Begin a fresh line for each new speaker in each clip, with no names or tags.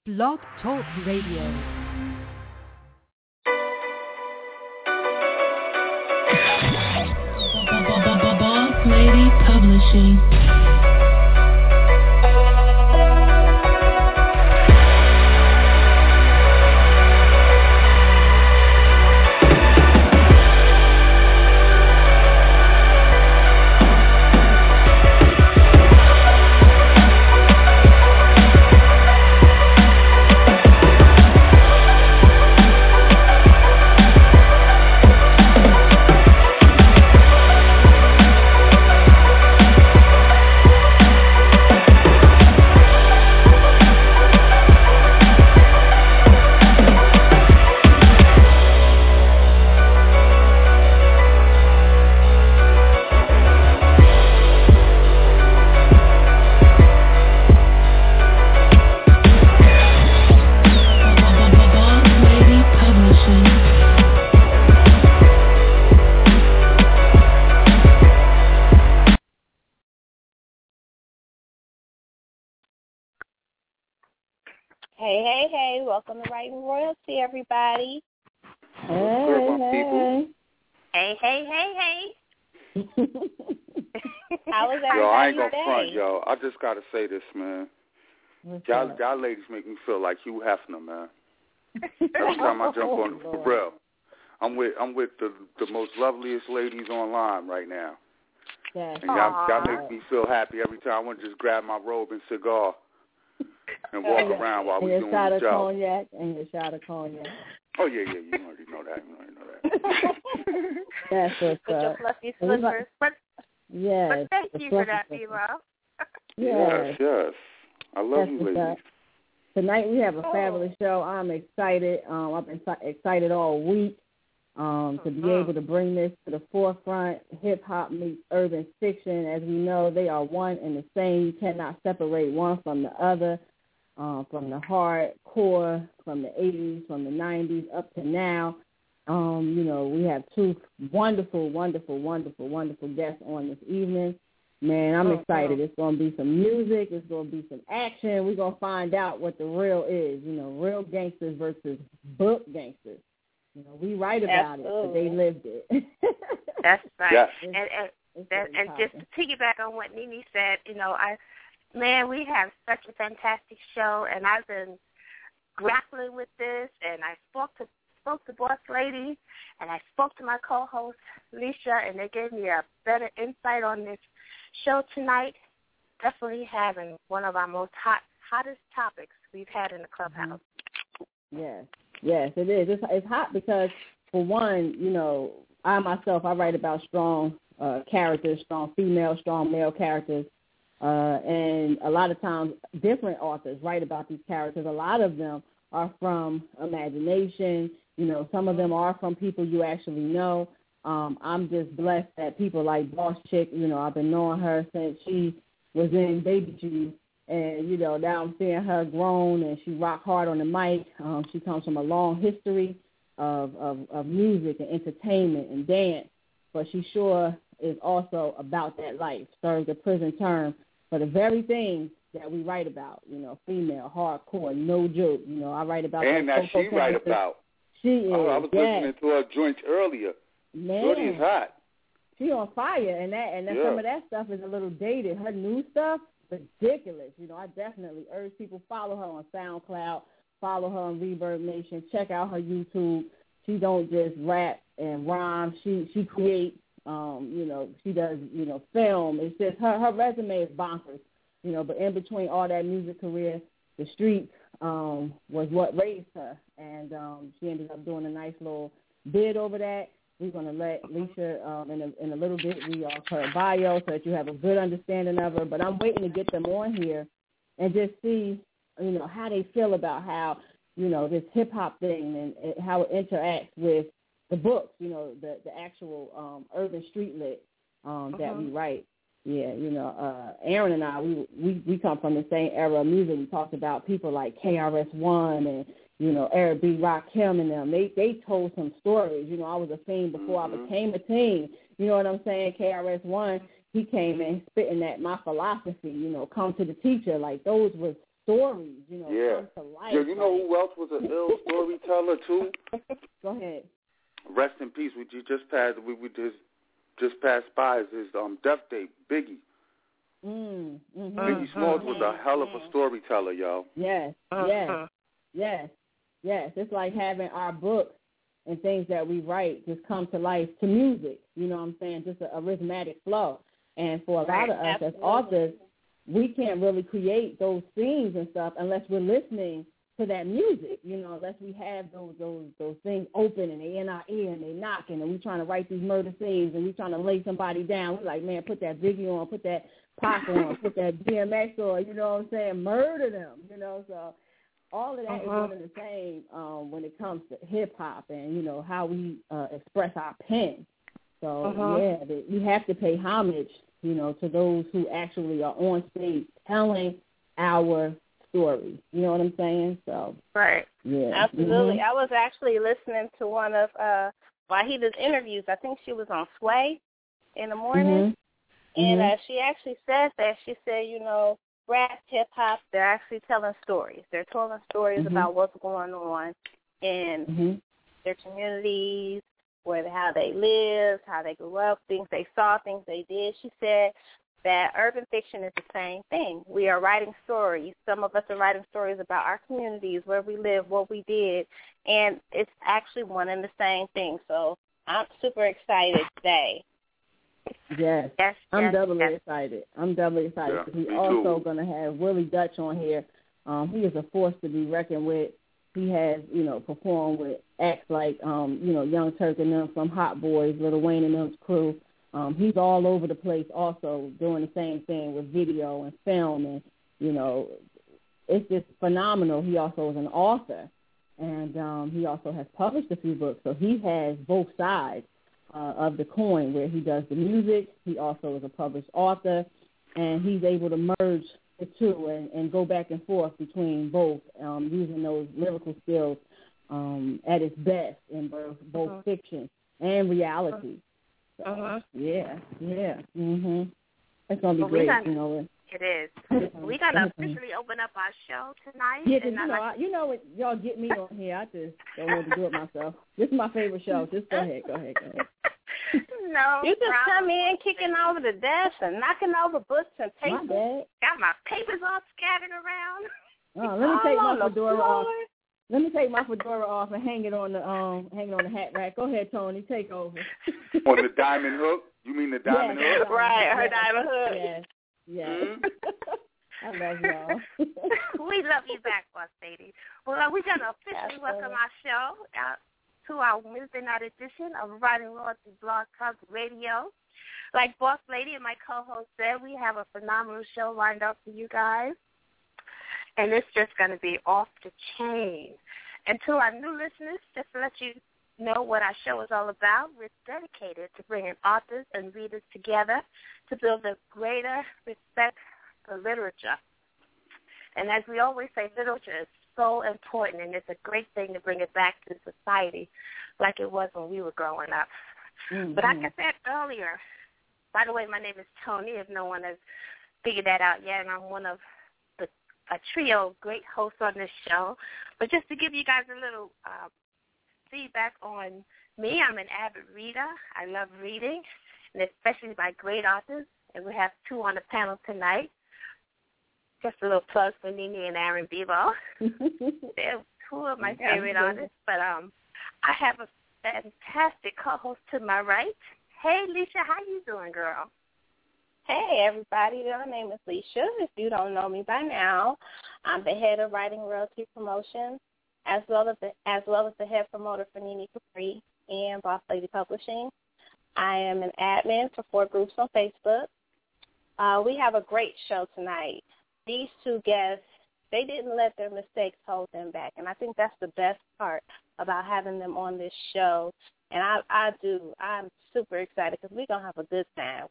Blog Talk Radio.
Boss Lady Publishing.
Hey, welcome to Writing Royalty, everybody.
Hey.
Hey. How was everybody?
Yo, I ain't gonna
today?
front, yo. I just gotta say this, man. Y'all ladies make me feel like Hugh Hefner, man. Every time I jump on, for real. I'm with the most loveliest ladies online right now.
Yes.
And y'all make me feel happy every time. I want to just grab my robe and cigar and walk around while we're doing the show.
And your shot of cognac.
Oh, yeah, you already know that.
That's what's
With your
up.
fluffy slippers. But thank you for that, B-Rob.
Yes. I love you, ladies.
Up. Tonight we have a fabulous show. I'm excited. I've been excited all week to be able to bring this to the forefront. Hip-hop meets urban fiction. As we know, they are one and the same. You cannot separate one from the other. From the hardcore, from the 80s, from the 90s, up to now. We have two wonderful guests on this evening. Man, I'm excited. It's going to be some music. It's going to be some action. We're going to find out what the real is, real gangsters versus book gangsters. We write about it, but they lived it.
That's right.
Yes.
And just to piggyback on what Nene said, we have such a fantastic show, and I've been grappling with this, and I spoke to Boss Lady, and I spoke to my co-host, Leisha, and they gave me a better insight on this show tonight. Definitely having one of our most hottest topics we've had in the clubhouse.
Yes, it is. It's hot because, for one, I myself, I write about strong characters, strong female, strong male characters. And a lot of times different authors write about these characters. A lot of them are from imagination. Some of them are from people you actually know. I'm just blessed that people like Boss Chick, I've been knowing her since she was in Baby Juice. And, now I'm seeing her grown and she rock hard on the mic. She comes from a long history of music and entertainment and dance. But she sure is also about that life, served a prison term for the very things that we write about, female, hardcore, no joke. I write about
and that she write about.
She is.
I was listening to her joint earlier.
Man,
Shorty is hot.
She on fire, and some of that stuff is a little dated. Her new stuff, ridiculous. I definitely urge people follow her on SoundCloud, follow her on Reverb Nation, check out her YouTube. She don't just rap and rhyme. She creates. She does, film. It's just her resume is bonkers, but in between all that music career, the streets was what raised her, and she ended up doing a nice little bid over that. We're going to let Leisha, in a little bit, read off her bio so that you have a good understanding of her, but I'm waiting to get them on here and just see, how they feel about how, this hip-hop thing and how it interacts with the books, the actual urban street lit that we write. Yeah, Aaron and I, we come from the same era of music. We talked about people like KRS-One and, Eric B. Rakim and them. They told some stories. I was a fiend before I became a teen. You know what I'm saying? KRS-One, he came in spitting that my philosophy, come to the teacher. Like, those was stories, come to life.
Yeah, you know who else was an ill storyteller too?
Go ahead.
Rest in peace. We just passed. We just passed by his death date. Biggie. Biggie Smalls was a hell of a storyteller, yo.
Yes. It's like having our books and things that we write just come to life to music. You know what I'm saying? Just a rhythmic flow. And for a lot of us as authors, we can't really create those scenes and stuff unless we're listening to that music, unless we have those things open and they in our ear and they knocking and we trying to write these murder scenes and we trying to lay somebody down. We're like, man, put that Biggie on, put that Pac on, put that DMX on, you know what I'm saying? Murder them, so all of that is one and the same when it comes to hip-hop and, how we express our pen. So, we have to pay homage, to those who actually are on stage telling our story. You know what I'm saying? So
right.
Yeah.
Absolutely. I was actually listening to one of Wahida's interviews. I think she was on Sway in the morning. And she actually says that. She said, rap, hip-hop, they're actually telling stories. They're telling stories about what's going on in their communities, how they lived, how they grew up, things they saw, things they did. She said that urban fiction is the same thing. We are writing stories. Some of us are writing stories about our communities, where we live, what we did, and it's actually one and the same thing. So I'm super excited today.
Yes, I'm doubly excited.
Yeah,
We're also going to have Willie Dutch on here. He is a force to be reckoned with. He has, performed with acts like, Young Turk and them from Hot Boys, Lil Wayne and them's crew. He's all over the place also doing the same thing with video and film. And, it's just phenomenal. He also is an author. And he also has published a few books. So he has both sides of the coin, where he does the music. He also is a published author. And he's able to merge the two and go back and forth between both, using those lyrical skills at its best in both fiction and reality. So, yeah. It's going to be great,
It is. We got to officially open up our show tonight.
Yeah, because y'all get me on here. I just don't know to do it myself. This is my favorite show. Just go ahead.
No,
you just come in kicking over the desk and knocking over books and papers.
Got my papers all scattered around.
Oh, let me take my fedora off. Let me take my fedora off and hang it on the hat rack. Go ahead, Tony. Take over.
On the diamond hook? You mean the diamond hook?
Right, her diamond hook.
Yes. I love y'all.
We love you back, Boss Lady. Well, we're going to officially welcome our show to our Wednesday night edition of Writing Royalty Blog Talk Radio. Like Boss Lady and my co-host said, we have a phenomenal show lined up for you guys. And it's just going to be off the chain. And to our new listeners, just to let you know what our show is all about, we're dedicated to bringing authors and readers together to build a greater respect for literature. And as we always say, literature is so important, and it's a great thing to bring it back to society like it was when we were growing up. But like I said earlier, by the way, my name is Tony, if no one has figured that out yet, and I'm one of a trio of great hosts on this show. But just to give you guys a little feedback on me, I'm an avid reader. I love reading, and especially by great authors, and we have two on the panel tonight. Just a little plug for Nene and Aaron Bebo. They're two of my favorite artists, but I have a fantastic co-host to my right. Hey, Leisha, how you doing, girl?
Hey, everybody. My name is Leisha. If you don't know me by now, I'm the head of Writing Royalty Promotions, as well as the head promoter for Nene Capri and Boss Lady Publishing. I am an admin for 4 groups on Facebook. We have a great show tonight. These two guests, they didn't let their mistakes hold them back, and I think that's the best part about having them on this show. And I'm super excited because we're going to have a good time.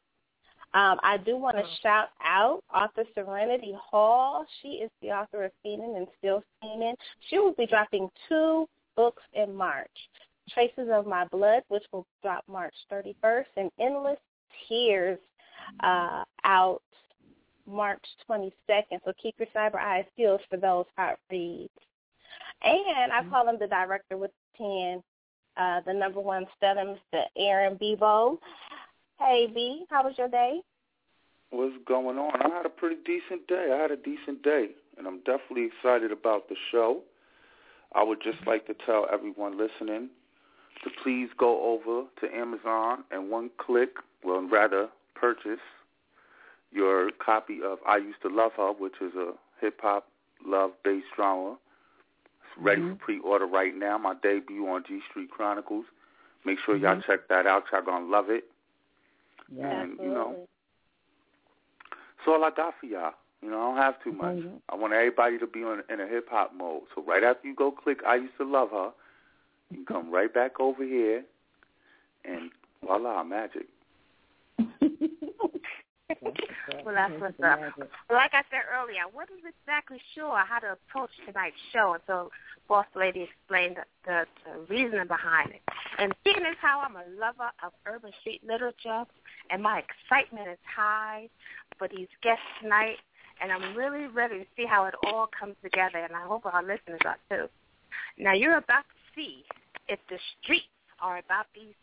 I do want to shout out author Serenity Hall. She is the author of Fiending and Still Steaming. She will be dropping 2 books in March, Traces of My Blood, which will drop March 31st, and Endless Tears out March 22nd, so keep your cyber eyes peeled for those hot reads. And I call him the director with 10, the number one stellar, Mr. Aaron Bebo. Hey, B, how was your day?
What's going on? I had a pretty decent day. And I'm definitely excited about the show. I would just like to tell everyone listening to please go over to Amazon and purchase your copy of I Used to Love Her, which is a hip-hop love-based drama. It's ready for pre-order right now. My debut on G Street Chronicles. Make sure y'all check that out. Y'all going to love it.
Yeah,
and, that's all I got for y'all. I don't have too much. I want everybody to be in a hip-hop mode. So right after you go click I Used to Love Her, you can come right back over here, and voila, magic.
Well, that's what's up. Like I said earlier, I wasn't exactly sure how to approach tonight's show until Boss Lady explained the reasoning behind it. And seeing as how I'm a lover of urban street literature, and my excitement is high for these guests tonight, and I'm really ready to see how it all comes together, and I hope our listeners are too. Now, you're about to see if the streets are about these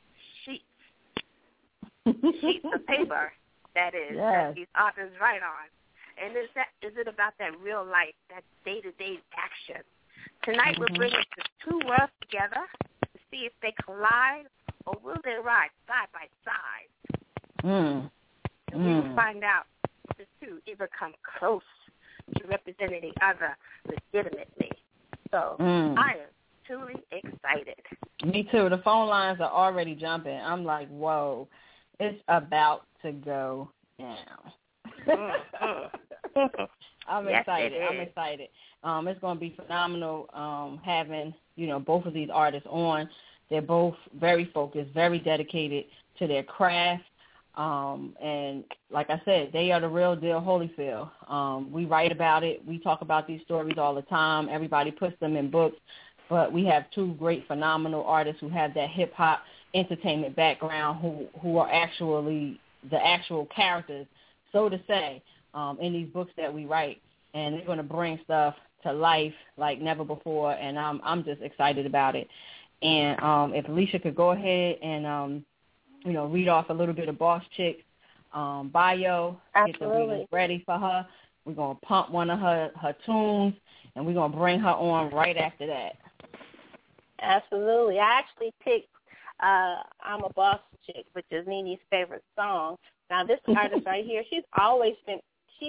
sheets of paper, that is, that these authors write on. And is it about that real life, that day-to-day action? Tonight we're bringing the two worlds together to see if they collide or will they ride side by side. And we will find out if the two ever come close to representing the other legitimately. So I am truly excited.
Me too. The phone lines are already jumping. I'm like, whoa, it's about to go down. I'm excited. It's going to be phenomenal having, both of these artists on. They're both very focused, very dedicated to their craft. And like I said, they are the real deal Holyfield. We write about it. We talk about these stories all the time. Everybody puts them in books. But we have two great, phenomenal artists who have that hip-hop entertainment background who are actually the actual characters, so to say, in these books that we write. And they're going to bring stuff to life like never before, and I'm just excited about it. And if Alicia could go ahead and, read off a little bit of Boss Chick's bio, get the readings ready for her. We're going to pump one of her tunes, and we're going to bring her on right after that.
Absolutely. I actually picked I'm a Boss Chick, which is Nene's favorite song. Now, this artist right here, she has always been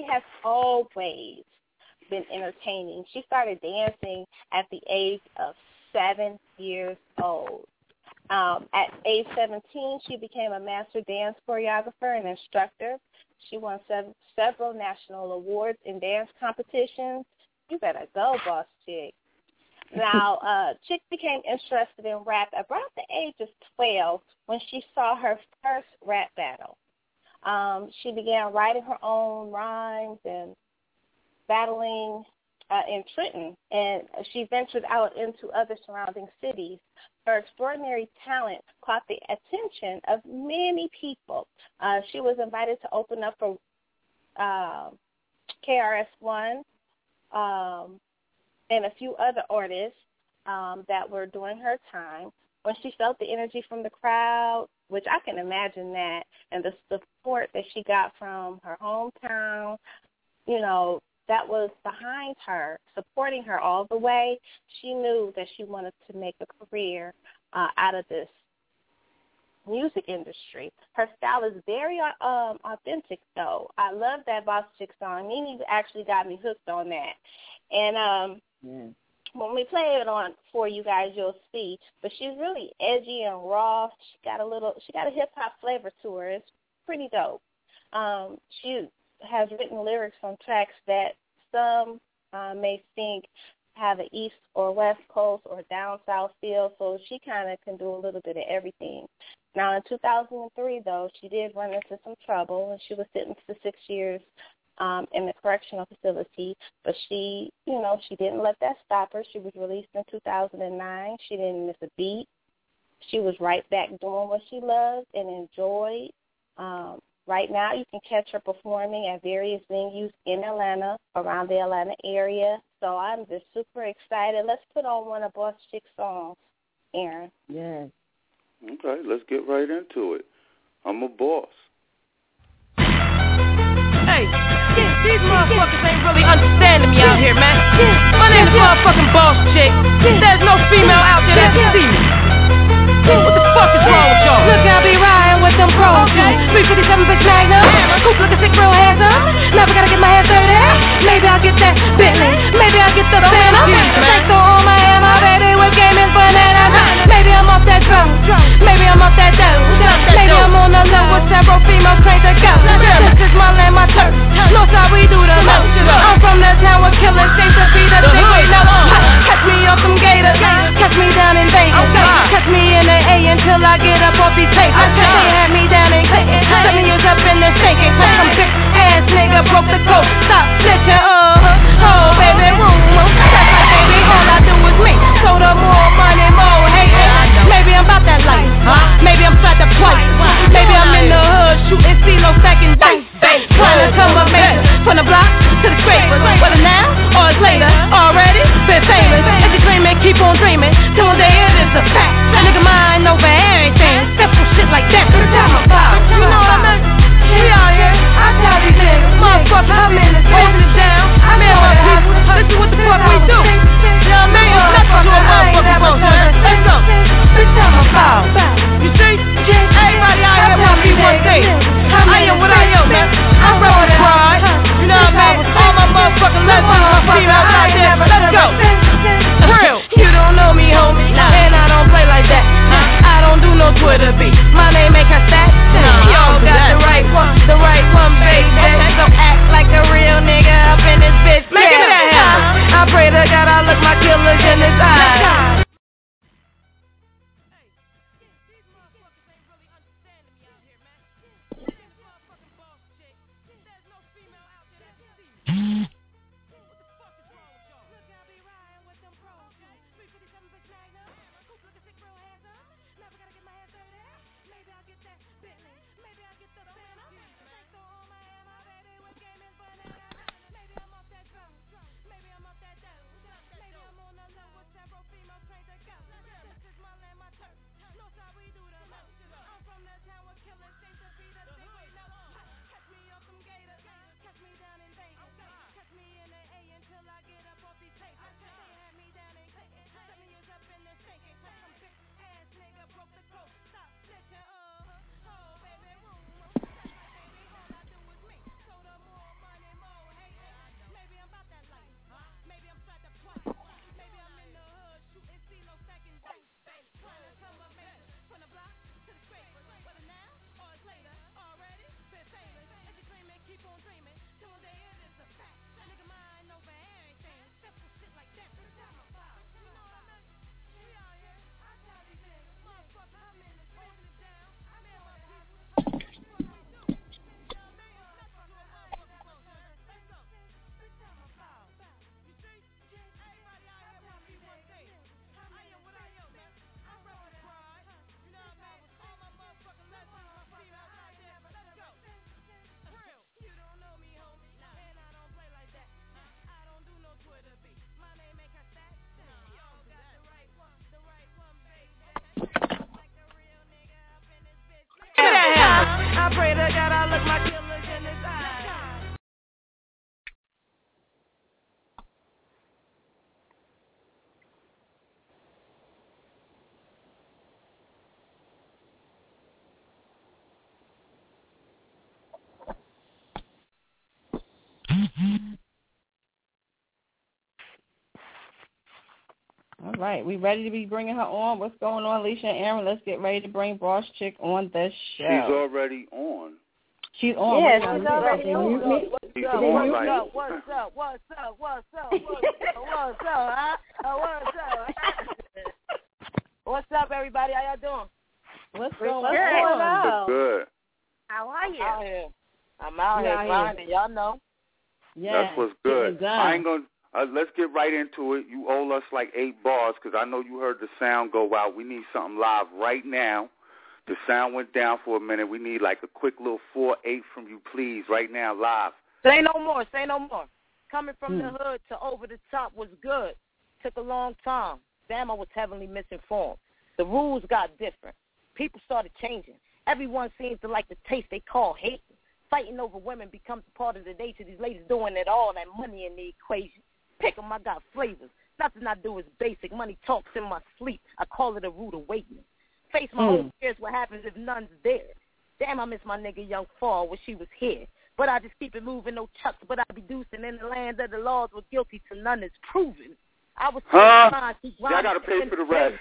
entertaining. She started dancing at the age of 7 years old. At age 17, she became a master dance choreographer and instructor. She won several national awards in dance competitions. You better go, Boss Chick. Now, Chick became interested in rap about the age of 12 when she saw her first rap battle. She began writing her own rhymes and battling in Trenton, and she ventured out into other surrounding cities. Her extraordinary talent caught the attention of many people. She was invited to open up for KRS-One and a few other artists that were during her time. When she felt the energy from the crowd, which I can imagine that, and the support that she got from her hometown, that was behind her, supporting her all the way, she knew that she wanted to make a career out of this music industry. Her style is very authentic, though. I love that Boss Chick song. Nene actually got me hooked on that. And when we play it on for you guys, you'll see. But she's really edgy and raw. She got a hip hop flavor to her. It's pretty dope. She has written lyrics on tracks that some may think have an East or West Coast or down South feel, so she kind of can do a little bit of everything. Now, in 2003, though, she did run into some trouble, and she was sentenced to 6 years in the correctional facility, but she didn't let that stop her. She was released in 2009. She didn't miss a beat. She was right back doing what she loved and enjoyed. Right now, you can catch her performing at various venues in Atlanta, around the Atlanta area. So I'm just super excited. Let's put on one of Boss Chick's songs, Aaron.
Yes.
Okay, let's get right into it. I'm a boss.
Hey, these motherfuckers ain't really understanding me out here, man. My name's motherfucking Boss Chick. There's no female out there that can see me. What the fuck is wrong with y'all? Look, I'll be riding with them pros. 357 bitch Magnum. Coop looking sick, real handsome. Never gotta get my hair dirty. Maybe I'll get that Bentley. Maybe I'll get the Phantom. Take the on my hammer, baby, with game is bananas. Maybe I'm off that drum. Maybe I'm off that dough. Maybe I'm on the low with several females trained to go. This is my land, my turf. North side, we do the most. I'm from the town where killers seem to be the thing we know. Catch me off some gators. Catch me down in Vegas. Catch me in the A until I get up off these papers. They had me down in Clinton. 7 years up in the sinking. Cause some bitch ass nigga broke the code. Stop snitching, oh baby, room. That's like baby, all I do is me. So the more money, more hate. Maybe I'm about that life. Maybe I'm flat the twice. Maybe I'm in the hood shooting CeeLo stacking dice. Trying to come up major from the block to the scrapers. Whether now or it's later, already been famous. If you're dreaming, keep on dreaming. Till one day it is a fact. Nigga mind over everything. Simple shit like that. You know what I mean? We out here. I tell these niggas, motherfucker, I'm in this holding it down. I'm in my people. This is what the fuck we do. You know what I mean? It's nothing to a motherfucking boss, man. Let's go. Bitch, I'm a foul. You see? Everybody out here want to be one thing. I am what I am, man. I'm ready to ride. You know what I mean? All my motherfucking lesbians, my females out there. Let's go. Real. You don't know me, homie. And I don't play like that. I don't do no Twitter beat. My name ain't Castat. Y'all got the right one, baby. So act like a real nigga up in this bitch. Man, give me that hammer. I pray to God I look my killers in his eyes. I pray to God I look my killers in his eyes.
All right, we ready to be bringing her on? What's going on, Alicia and Aaron? Let's get ready to bring Boss Chick on the show.
She's already on.
She's on.
Yeah, she's already on.
She's on, like.
What's up? Huh? What's up, everybody? How y'all doing?
What's going
on?
Good.
How are you?
I'm out here grinding. Y'all know.
Yeah,
that's what's good. I ain't gonna. Let's get right into it. You owe us like 8 bars because I know you heard the sound go out. We need something live right now. The sound went down for a minute. We need like a quick little 4/8 from you, please, right now, live.
Say no more. Say no more. Coming from the hood to over the top was good. Took a long time. Damn, I was heavily misinformed. The rules got different. People started changing. Everyone seems to like the taste they call hate. Fighting over women becomes part of the nature. These ladies doing it all, that money in the equation. Pick 'em, I got flavors. Nothing I do is basic. Money talks in my sleep. I call it a rude awakening. Face my own fears, what happens if none's there. Damn, I miss my nigga Young Fall, wish he was here. But I just keep it moving, no chucks, but I be deucing in the land of the laws were guilty to none is proven. I was
y'all gotta pay for the rest.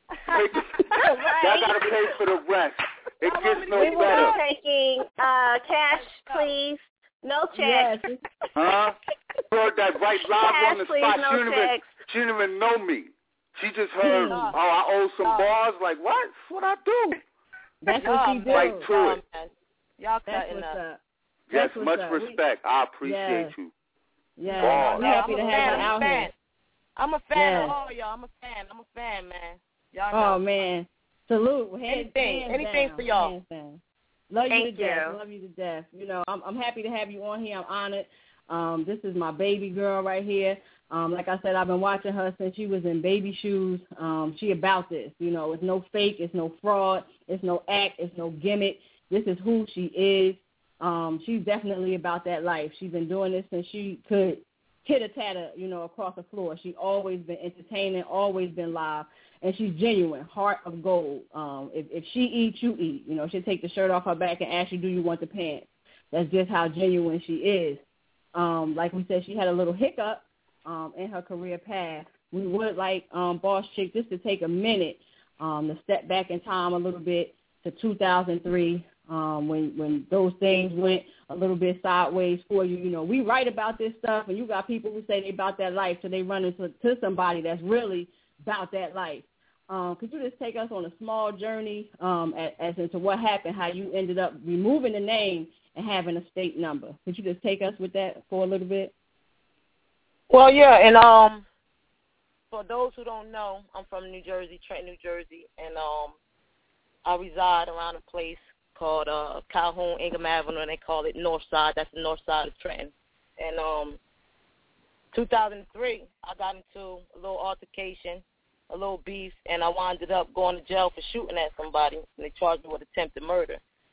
Y'all gotta pay for the rest. It gets no better.
We're taking cash, please. No checks.
Yes.
Heard that right live
cash,
on the
please,
spot.
No
She didn't even know me. She just heard, I owe some bars. Like, what? That's what I do.
That's what she do.
Right to it.
Y'all
That's
cutting
what's
up.
up.
Yes,
That's
much
what's up.
respect. I appreciate you.
Yeah,
Bars.
I'm happy to have her out here.
I'm a fan of all y'all. I'm a fan, man. Y'all know.
Oh, man. Salute.
Anything for y'all.
Love you to death. Love you to death. You know, I'm happy to have you on here. I'm honored. This is my baby girl right here. Like I said, I've been watching her since she was in baby shoes. She about this. You know, it's no fake. It's no fraud. It's no act. It's no gimmick. This is who she is. She's definitely about that life. She's been doing this since she could titter-tatter, you know, across the floor. She's always been entertaining, always been live, and she's genuine, heart of gold. If she eats, you eat. You know, she'll take the shirt off her back and ask you, do you want the pants? That's just how genuine she is. Like we said, she had a little hiccup in her career path. We would like Boss Chick just to take a minute to step back in time a little bit to 2003 when those things went a little bit sideways for you. You know, we write about this stuff, and you got people who say they about that life, so they run into somebody that's really about that life. Could you just take us on a small journey as into what happened, how you ended up removing the name and having a state number? Could you just take us with that for a little bit?
Well, yeah, and for those who don't know, I'm from New Jersey, Trenton, New Jersey, and I reside around a place called Calhoun, Ingham Avenue, and they call it North Side. That's the north side of Trenton. And 2003, I got into a little altercation, a little beef, and I wound up going to jail for shooting at somebody, and they charged me with attempted murder.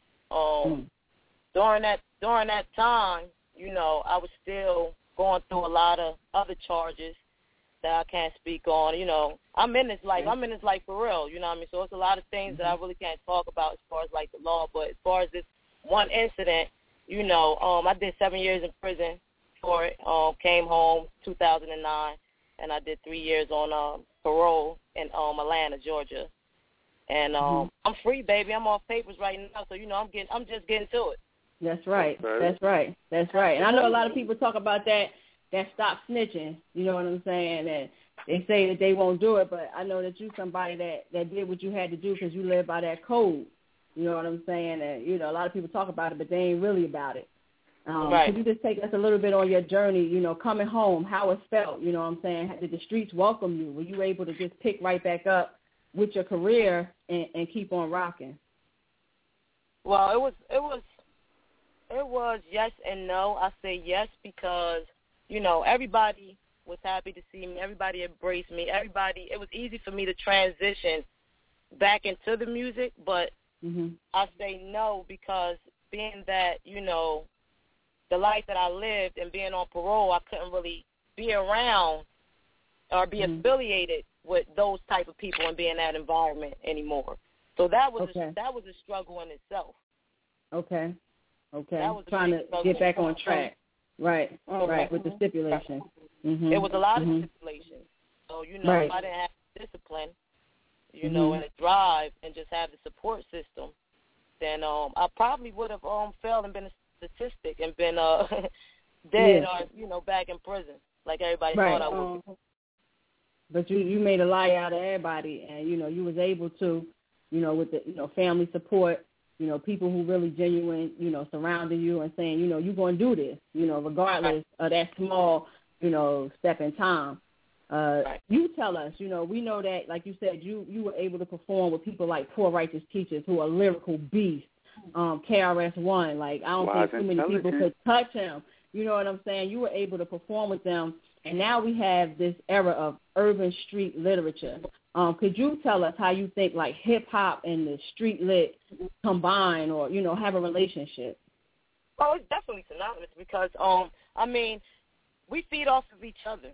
During that time, you know, I was still going through a lot of other charges that I can't speak on. You know, I'm in this life for real, you know what I mean? So it's a lot of things that I really can't talk about as far as, like, the law. But as far as this one incident, you know, I did 7 years in prison for it, came home 2009, and I did 3 years on parole in Atlanta, Georgia. And I'm free, baby. I'm off papers right now, so, you know, I'm just getting to it.
That's right. That's right. And I know a lot of people talk about that stop snitching, you know what I'm saying, and they say that they won't do it, but I know that you're somebody that did what you had to do because you live by that code, you know what I'm saying, and, you know, a lot of people talk about it, but they ain't really about it.
Right.
Could you just take us a little bit on your journey, you know, coming home, how it felt, you know what I'm saying, did the streets welcome you? Were you able to just pick right back up with your career and keep on rocking?
Well, it was yes and no. I say yes because, you know, everybody was happy to see me. Everybody embraced me. It was easy for me to transition back into the music, but I say no because being that, you know, the life that I lived and being on parole, I couldn't really be around or be affiliated with those type of people and be in that environment anymore. So that was a struggle in itself.
Okay. Trying to get back on track. Right, with the stipulation.
It was a lot of stipulation. So, you know, if I didn't have discipline, you know, and a drive and just have the support system, then I probably would have failed and been a statistic and been dead or, you know, back in prison like everybody thought I would.
But you made a lie out of everybody, and, you know, you was able to, you know, with the, you know, family support, you know, people who really genuine, you know, surrounding you and saying, you know, you're going to do this, you know, regardless of that small, you know, step in time. You tell us, we know that, like you said, you were able to perform with people like Poor Righteous Teachers, who are lyrical beasts, KRS-One. Like, I don't think too many people could touch him. You know what I'm saying? You were able to perform with them, and now we have this era of urban street literature. Could you tell us how you think, like, hip-hop and the street lit combine or, have a relationship?
Oh, it's definitely synonymous because, we feed off of each other.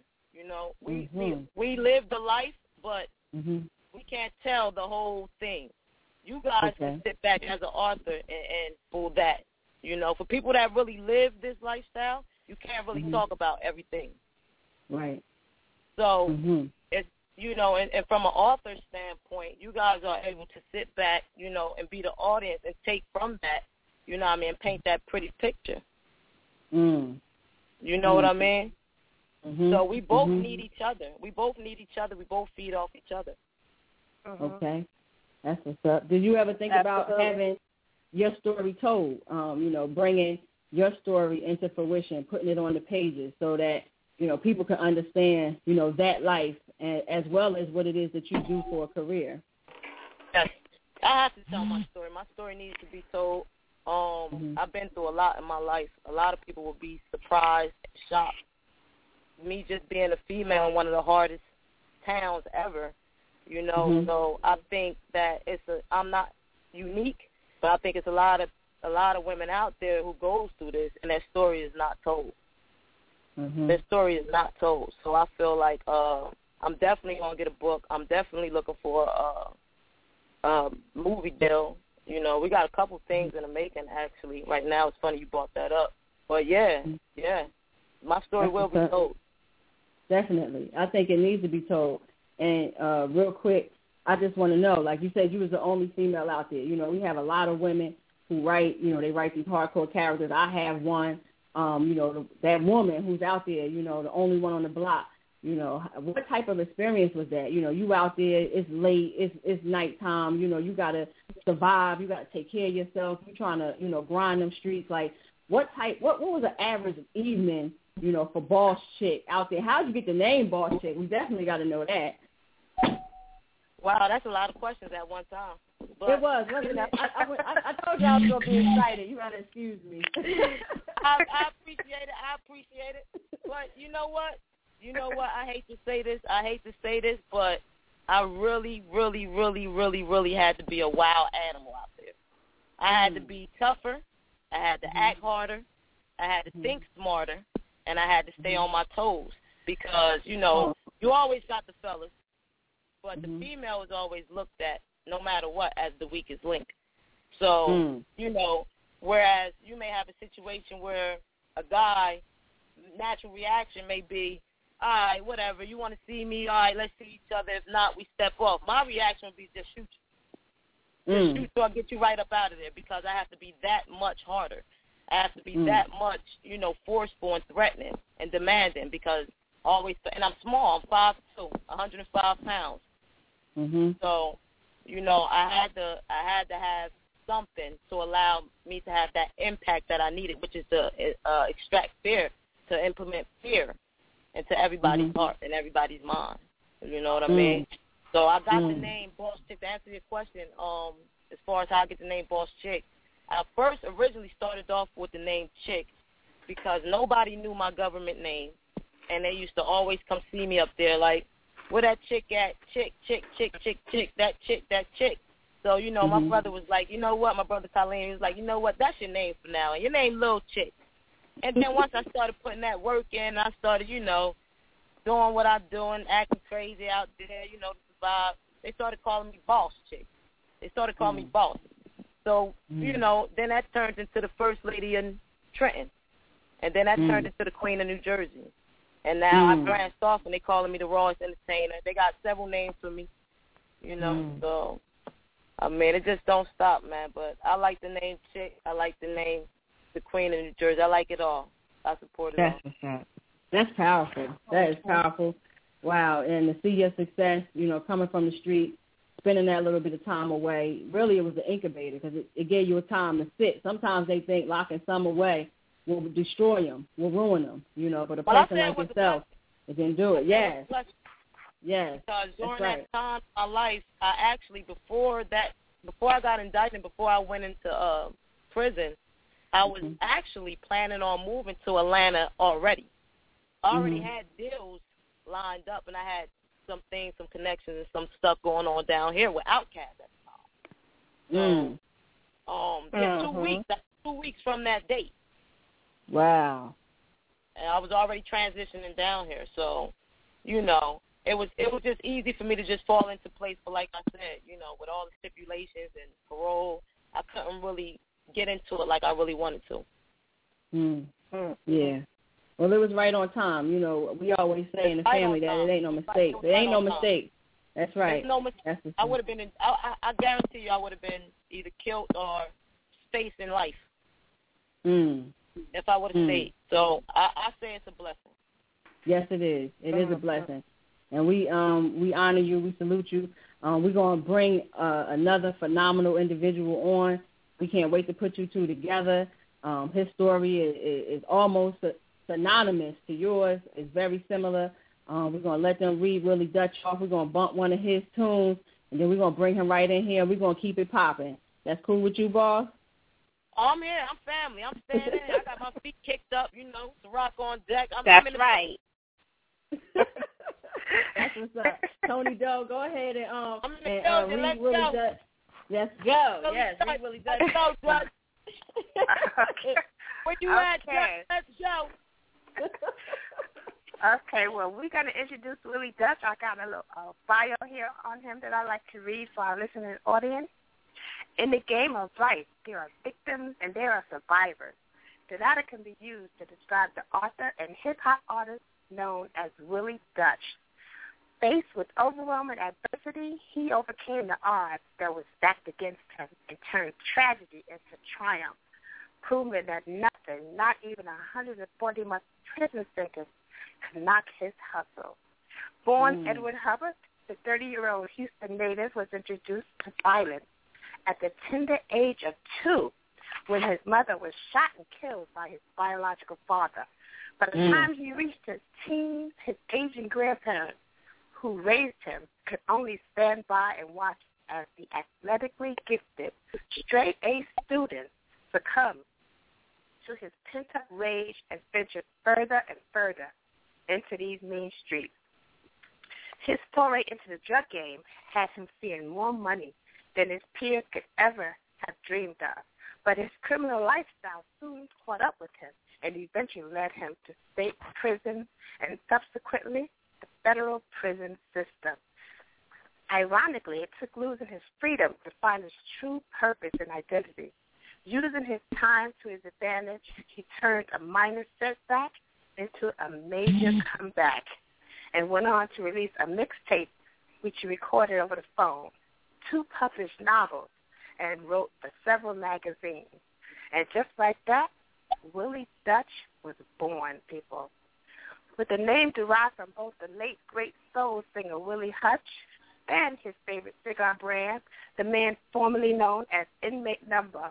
We live the life, but we can't tell the whole thing. You guys can sit back as an author and pull that. For people that really live this lifestyle, you can't really talk about everything.
Right.
So, it's, and from an author standpoint, you guys are able to sit back, and be the audience and take from that, and paint that pretty picture. You know what I mean? So we both need each other. We both feed off each other.
Okay. That's what's up. Did you ever think about having your story told, bringing your story into fruition, putting it on the pages so that, people can understand, that life as well as what it is that you do for a career?
Yes. I have to tell my story. My story needs to be told. I've been through a lot in my life. A lot of people will be surprised and shocked. Me just being a female in one of the hardest towns ever, so I think that I'm not unique, but I think it's a lot of women out there who goes through this and their story is not told. Their story is not told. So I feel like I'm definitely going to get a book. I'm definitely looking for a movie deal. We got a couple things in the making, actually. Right now, it's funny you brought that up. But, yeah, my story will be told.
Definitely. I think it needs to be told. And real quick, I just want to know, like you said, you was the only female out there. We have a lot of women who write, they write these hardcore characters. I have one, that woman who's out there, the only one on the block. What type of experience was that? You out there, it's late, it's nighttime, you got to survive, you got to take care of yourself, you're trying to, grind them streets. Like, what was the average evening, for Boss Chick out there? How'd you get the name Boss Chick? We definitely got to know that.
Wow, that's a lot of questions at one time. But,
it was, wasn't it? I told you I was going to be excited. You got to excuse me.
I appreciate it. But you know what? I hate to say this, but I really, really, really, really, really had to be a wild animal out there. I had to be tougher. I had to act harder. I had to think smarter. And I had to stay on my toes because, you always got the fellas, but the female is always looked at, no matter what, as the weakest link. So, whereas you may have a situation where a guy, natural reaction may be, all right, whatever, you want to see me, all right, let's see each other. If not, we step off. My reaction would be just shoot you. Just shoot you or get you right up out of there because I have to be that much harder. I have to be that much, forceful and threatening and demanding because and I'm small. I'm 5'2", 105 pounds. So, I had to have something to allow me to have that impact that I needed, which is to extract fear, to implement fear into everybody's heart and everybody's mind. You know what I mean? So I got the name Boss Chick. To answer your question, as far as how I get the name Boss Chick, I first originally started off with the name Chick because nobody knew my government name, and they used to always come see me up there like, where that chick at? Chick, that chick. So, my brother was like, you know what? My brother Colleen was like, you know what? That's your name for now, and your name Lil Chick. And then once I started putting that work in, I started, doing what I'm doing, acting crazy out there, to survive. They started calling me Boss Chick. They started calling me Boss. So, then that turned into the First Lady in Trenton. And then that turned into the Queen of New Jersey. And now I branched off and they calling me the Rawest Entertainer. They got several names for me, So, it just don't stop, man. But I like the name Chick. I like the name the Queen of New Jersey. I like it all. I support it all.
That's powerful. That is powerful. Wow. And to see your success, coming from the street, spending that little bit of time away, really it was an incubator because it gave you a time to sit. Sometimes they think locking some away will destroy them, will ruin them, but a person like yourself, it didn't do it. Yes. Yes.
Because during that time in my life, I actually, before I got indicted, before I went into prison, I was actually planning on moving to Atlanta already. I already had deals lined up, and I had some connections and some stuff going on down here with Outkast at the time. So, 2 weeks. That's 2 weeks from that date.
Wow.
And I was already transitioning down here, so, you know, it was just easy for me to just fall into place. But like I said, you know, with all the stipulations and parole, I couldn't really get into it like I really wanted to.
Yeah. Well, it was right on time. You know, we always say in the family that it ain't no mistake. It ain't no mistake. That's right.
No mistake. I would have been. I guarantee you, I would have been either killed or spaced in life if I would have stayed. So I say it's a blessing.
Yes, it is. It is a blessing, and we honor you. We salute you. We're gonna bring another phenomenal individual on. We can't wait to put you two together. His story is almost synonymous to yours. It's very similar. We're going to let them read Willie Dutch off. We're going to bump one of his tunes, and then we're going to bring him right in here. We're going to keep it popping. That's cool with you, boss?
I'm here. I'm family. I'm standing. I got my feet kicked up, you know, the rock on deck.
That's right.
That's what's up. Tony Doe, go ahead and
I'm in the building.
read Willie Dutch. Let's go. Yes, read Willie Dutch.
Let's go, Dutch. Where you at, Dutch? Let's go.
Okay, well, we're going to introduce Willie Dutch. I got a little bio here on him that I like to read for our listening audience. In the game of life, there are victims and there are survivors. The latter can be used to describe the author and hip-hop artist known as Willie Dutch. Faced with overwhelming adversity, he overcame the odds that were stacked against him and turned tragedy into triumph, proving that nothing, not even 140-month prison sentence, could knock his hustle. Born Edward Hubbard, the 30-year-old Houston native was introduced to violence at the tender age of 2 when his mother was shot and killed by his biological father. By the time he reached his teens, his aging grandparents, who raised him, could only stand by and watch as the athletically gifted, straight-A student succumbed to his pent-up rage and ventured further and further into these mean streets. His foray into the drug game had him seeing more money than his peers could ever have dreamed of. But his criminal lifestyle soon caught up with him and eventually led him to state prison and subsequently the federal prison system. Ironically, it took losing his freedom to find his true purpose and identity. Using his time to his advantage, he turned a minor setback into a major comeback and went on to release a mixtape which he recorded over the phone, 2 published novels, and wrote for several magazines. And just like that, Willie Dutch was born, people. With the name derived from both the late great soul singer Willie Hutch and his favorite cigar brand, the man formerly known as inmate number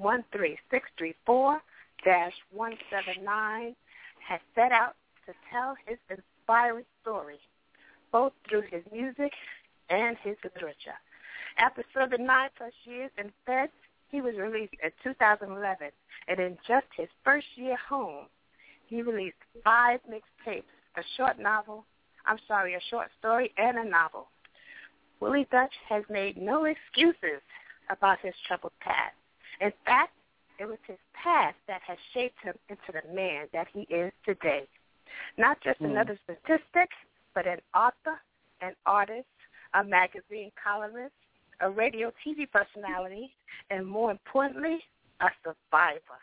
13634-179 has set out to tell his inspiring story, both through his music and his literature. After serving 9+ years in Feds, he was released in 2011, and in just his first year home, he released 5 mixtapes, a short story, and a novel. Willie Dutch has made no excuses about his troubled past. In fact, it was his past that has shaped him into the man that he is today. Not just another statistic, but an author, an artist, a magazine columnist, a radio TV personality, and more importantly, a survivor.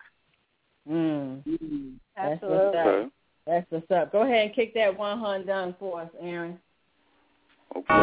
Absolutely. That's what's up. Go ahead and kick that 100 done for us, Aaron.
Okay.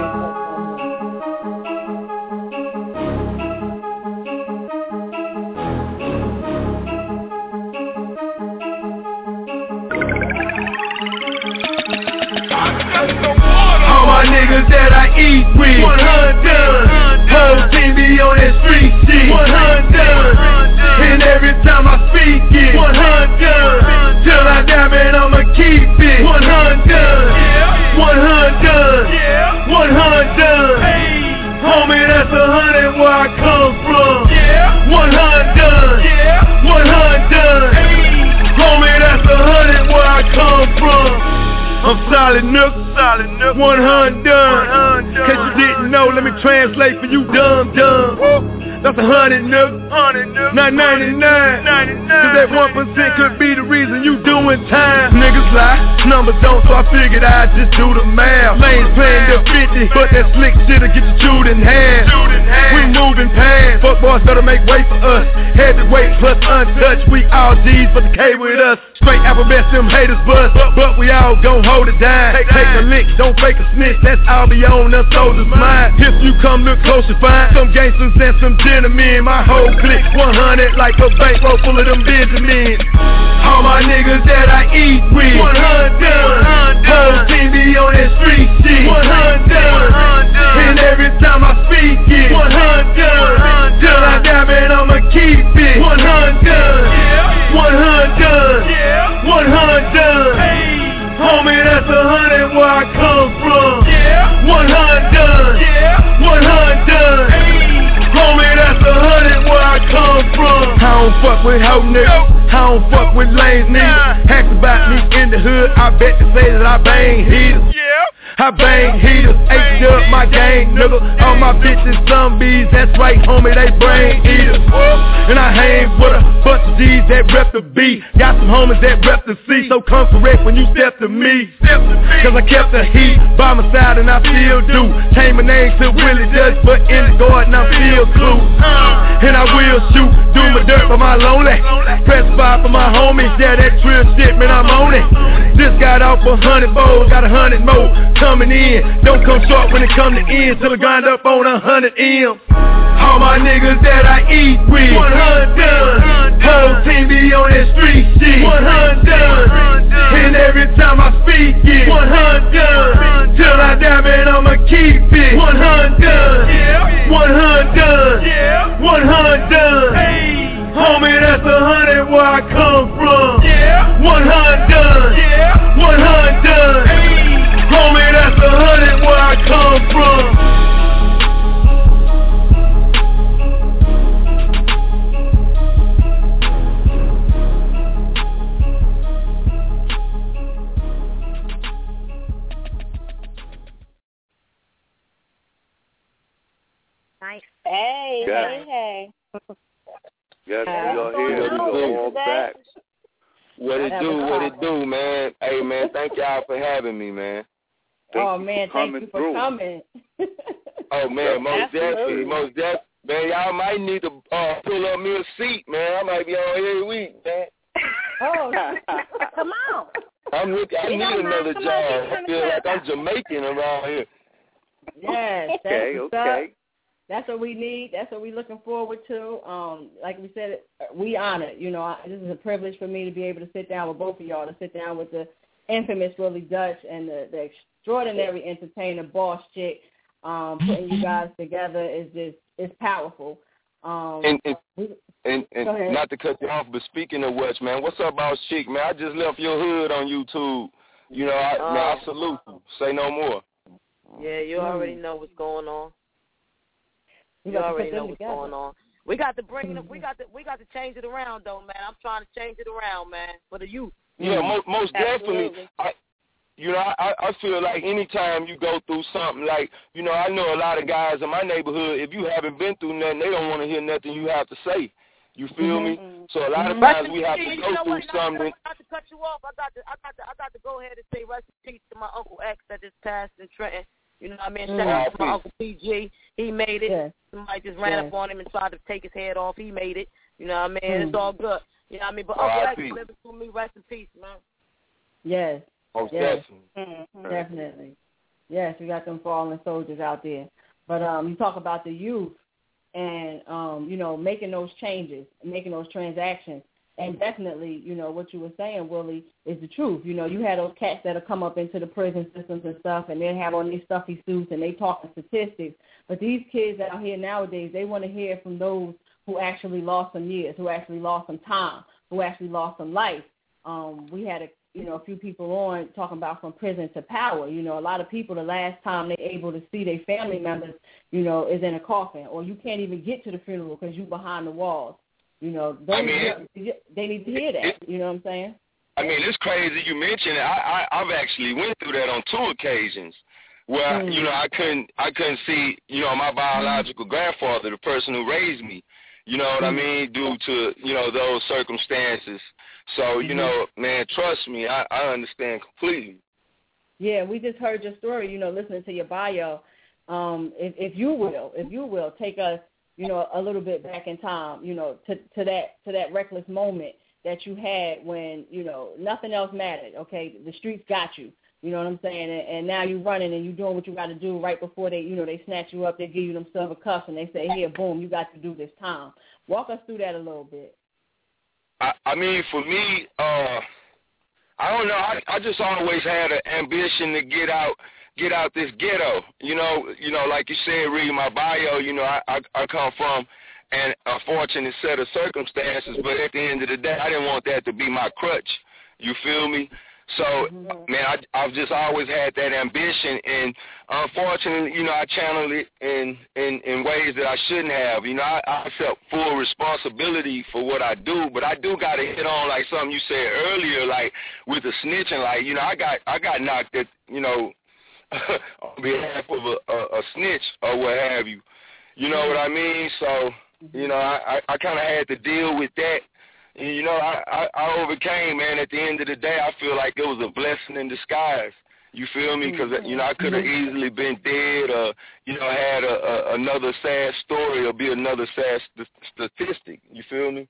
All my niggas that I eat with, 100 done. Whole team be on that street shit, 100 done. And every time I speak it, 100 done. Till I die, man, I'ma keep it, 100 done. 100 done. I'm solid nook, 100 done. Cause you didn't know, let me translate for you dumb. That's 100 nook, not 99. Cause that 1% could be the reason you doing time. Niggas lie, numbers don't, so I figured I'd just do the math. Lanes playing the 50, but that slick shit'll get you chewed in half. We moving past, fuck boys better make way for us. Heavyweight plus untouched, we all G's, but the K with us. Straight alphabet, them haters bust, but we all gon' hold it down. Take a lick, don't fake a snitch, that's all be on us soldiers' mind. If you come look close, you find some gangsters and some gentlemen. My whole clique 100 like a bankroll full of them Benjamins. All my niggas that I eat with 100. Whole team be on that street shit 100. And every time I speak it 100. Till I die, man, I'ma keep it 100. 100. 100. Homie, that's 100 where I come from. 100. 100. Homie, that's 100 where I come from. I don't fuck with hoe niggas, I don't fuck with lanes niggas. Ask about me in the hood, I bet they say that I bang heaters. I bang heaters, H up my gang, nigga. All my bitches zombies, that's right, homie, they brain eaters. And I hang with a bunch of G's that rep the B. Got some homies that rep the C, so come correct when you step to me. Cause I kept the heat by my side and I still do. Change my name to Willie Dutch, but in the garden I'm still clue. And I will shoot, do my dirt for my lonely. Press 5 for my homies, yeah, that trill shit, man, I'm on it. Just got off 100 bowls, got 100 more coming in. Don't come short when it come to end, till I grind up on 100 M's. All my niggas that I eat with 100. Whole team be on that street shit 100. And every time I speak it 100. Till I die, man, I'ma keep it 100. 100. 100. Homie, that's 100 where I come from. 100. 100. Homie, that's 100 where I come from.
Nice.
Hey,
Yeah.
hey.
Yes, we are here. We are all back.
What it do, man? Hey, man, thank y'all for having me, man.
Thank you for coming.
Oh, man, most definitely. Man, y'all might need to pull up me a seat, man. I might be on every week, man.
Oh, come on.
I need another job. I feel like I'm Jamaican around here.
Yes,
okay.
That's what we need. That's what we're looking forward to. Like we said, we honored. You know, this is a privilege for me to be able to sit down with both of y'all, to sit down with the infamous Willie Dutch and the extraordinary entertainer Boss Chick. Putting you guys together is powerful.
And not to cut you off, but speaking of which, man, what's up, Boss Chick, man? I just left your hood on YouTube. You know, I salute you. Say no more.
Yeah, you already know what's going on. You already know what's going on. We got to bring it. We got to change it around, though, man. I'm trying to change it around, man, for the youth.
Yeah, most definitely. I feel like anytime you go through something, like, you know, I know a lot of guys in my neighborhood, if you haven't been through nothing, they don't want to hear nothing you have to say. You feel me? So a lot of times we have to go through something.
Not to cut you off, I got to go ahead and say rest in peace to my Uncle X that just passed in Trenton. You know what I mean? Shout out to my Uncle PG. He made it. Yes. Somebody just ran up on him and tried to take his head off. He made it. You know what I mean? It's all good. You know what I mean? But Uncle X is living through me. Rest in peace, man.
Yes.
Definitely.
Yes, we got them fallen soldiers out there. But you talk about the youth and, you know, making those changes, making those transactions. And definitely, you know, what you were saying, Willie, is the truth. You know, you had those cats that'll come up into the prison systems and stuff, and they have on these stuffy suits, and they talking statistics. But these kids out here nowadays, they want to hear from those who actually lost some years, who actually lost some time, who actually lost some life. We had a few people on talking about from prison to power. You know, a lot of people, the last time they're able to see their family members, you know, is in a coffin, or you can't even get to the funeral because you're behind the walls. You know, they need to hear that. You know what I'm saying?
I mean, it's crazy you mentioned it. I've actually went through that on 2 occasions where, you know, I couldn't see, you know, my biological grandfather, the person who raised me, you know what I mean, due to, you know, those circumstances. So, you know, man, trust me, I understand completely.
Yeah, we just heard your story, you know, listening to your bio. If you will, take us, you know, a little bit back in time, you know, to that reckless moment that you had when, you know, nothing else mattered, okay? The streets got you, you know what I'm saying? And now you're running and you're doing what you got to do right before they, you know, they snatch you up, they give you them silver cuffs and they say, here, boom, you got to do this time. Walk us through that a little bit.
I mean, for me, I don't know. I just always had an ambition to get out this ghetto. You know, like you said, reading my bio, you know, I come from an unfortunate set of circumstances, but at the end of the day, I didn't want that to be my crutch. You feel me? So, man, I've just always had that ambition, and unfortunately, you know, I channeled it in ways that I shouldn't have. You know, I felt full responsibility for what I do, but I do got to hit on, like something you said earlier, like with the snitching, like, you know, I got knocked at, you know, on behalf of a snitch or what have you. You know what I mean? So, you know, I kind of had to deal with that. And, you know, I overcame, man. At the end of the day, I feel like it was a blessing in disguise. You feel me? Because, you know, I could have easily been dead or, you know, had another sad story or be another sad statistic. You feel me?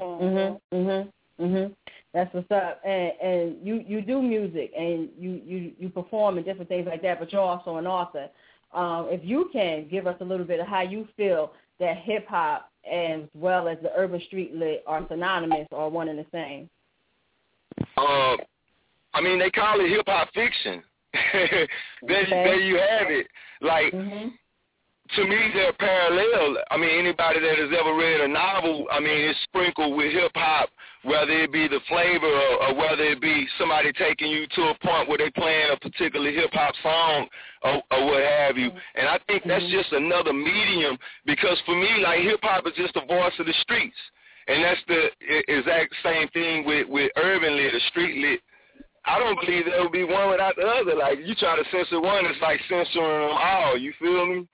That's what's up. And you do music and you perform and different things like that, but you're also an author. If you can give us a little bit of how you feel that hip-hop as well as the urban street lit are synonymous or one and the same.
I mean, they call it hip-hop fiction. There you have it. Like, to me, they're parallel. I mean, anybody that has ever read a novel, I mean, it's sprinkled with hip-hop, whether it be the flavor or whether it be somebody taking you to a point where they're playing a particular hip-hop song or what have you. And I think that's just another medium because for me, like, hip-hop is just the voice of the streets. And that's the exact same thing with urban lit or street lit. I don't believe there will be one without the other. Like, you try to censor one, it's like censoring them all. You feel me?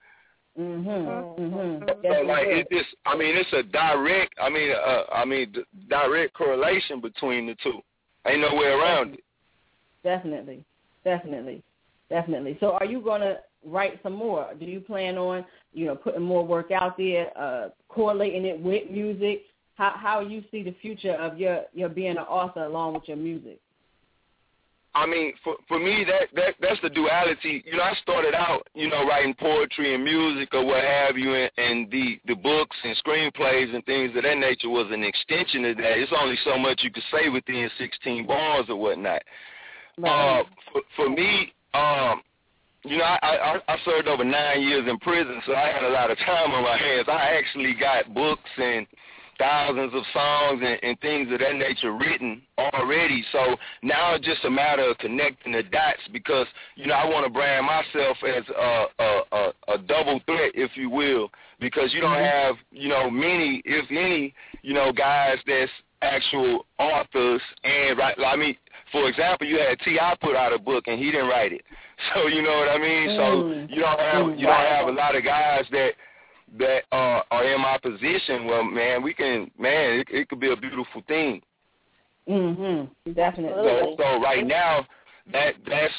So like it just, I mean, it's a direct, direct correlation between the two. Ain't no way around it.
Definitely. So, are you gonna write some more? Do you plan on, you know, putting more work out there, correlating it with music? How you see the future of your being an author along with your music?
I mean, for me, that's the duality. You know, I started out, you know, writing poetry and music or what have you, and the books and screenplays and things of that nature was an extension of that. It's only so much you could say within 16 bars or whatnot. Right. For me, you know, I served over 9 years in prison, so I had a lot of time on my hands. I actually got books and thousands of songs and things of that nature written already. So now it's just a matter of connecting the dots because, you know, I want to brand myself as a double threat, if you will, because you don't have, you know, many, if any, you know, guys that's actual authors and right. I mean, for example, you had T.I. put out a book and he didn't write it. So you know what I mean? So you don't have a lot of guys that are in my position. Well, man, it could be a beautiful thing.
Definitely.
So right now, that's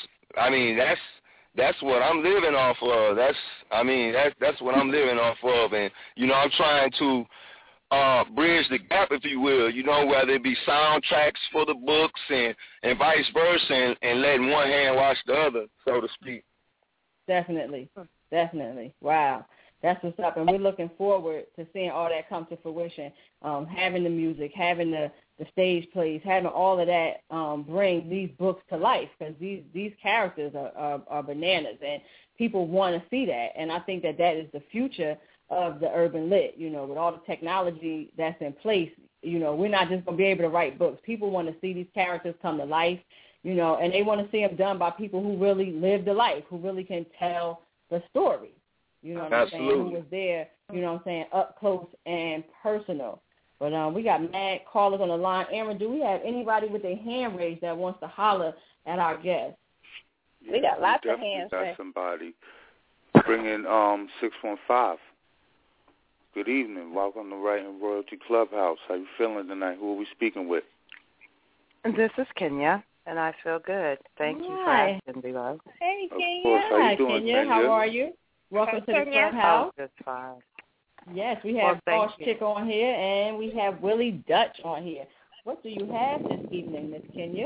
what I'm living off of. That's what I'm living off of, and you know, I'm trying to bridge the gap, if you will. You know, whether it be soundtracks for the books and vice versa, and letting one hand wash the other, so to speak.
Definitely. Wow. That's what's up, and we're looking forward to seeing all that come to fruition, having the music, having the stage plays, having all of that bring these books to life, because these characters are bananas, and people want to see that, and I think that is the future of the urban lit, you know, with all the technology that's in place. You know, we're not just going to be able to write books. People want to see these characters come to life, you know, and they want to see them done by people who really live the life, who really can tell the story. You know what I'm saying? Who was there, you know what I'm saying, up close and personal. But we got mad callers on the line. Aaron, do we have anybody with their hand raised that wants to holler at our guest?
Yeah, we got lots of hands
raised. Somebody. Bring in 615. Good evening. Welcome to Writing Royalty Clubhouse. How you feeling tonight? Who are we speaking with?
This is Kenya, and I feel good. Thank you for asking, below.
Hey, Kenya.
Of course. How you doing,
Kenya? How are you? Welcome to the Clubhouse.
Oh, just fine.
Yes, we have Boss Chick on here, and we have Willie Dutch on here. What do you have this evening, Miss Kenya?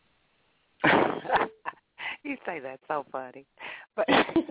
You say that's so funny. But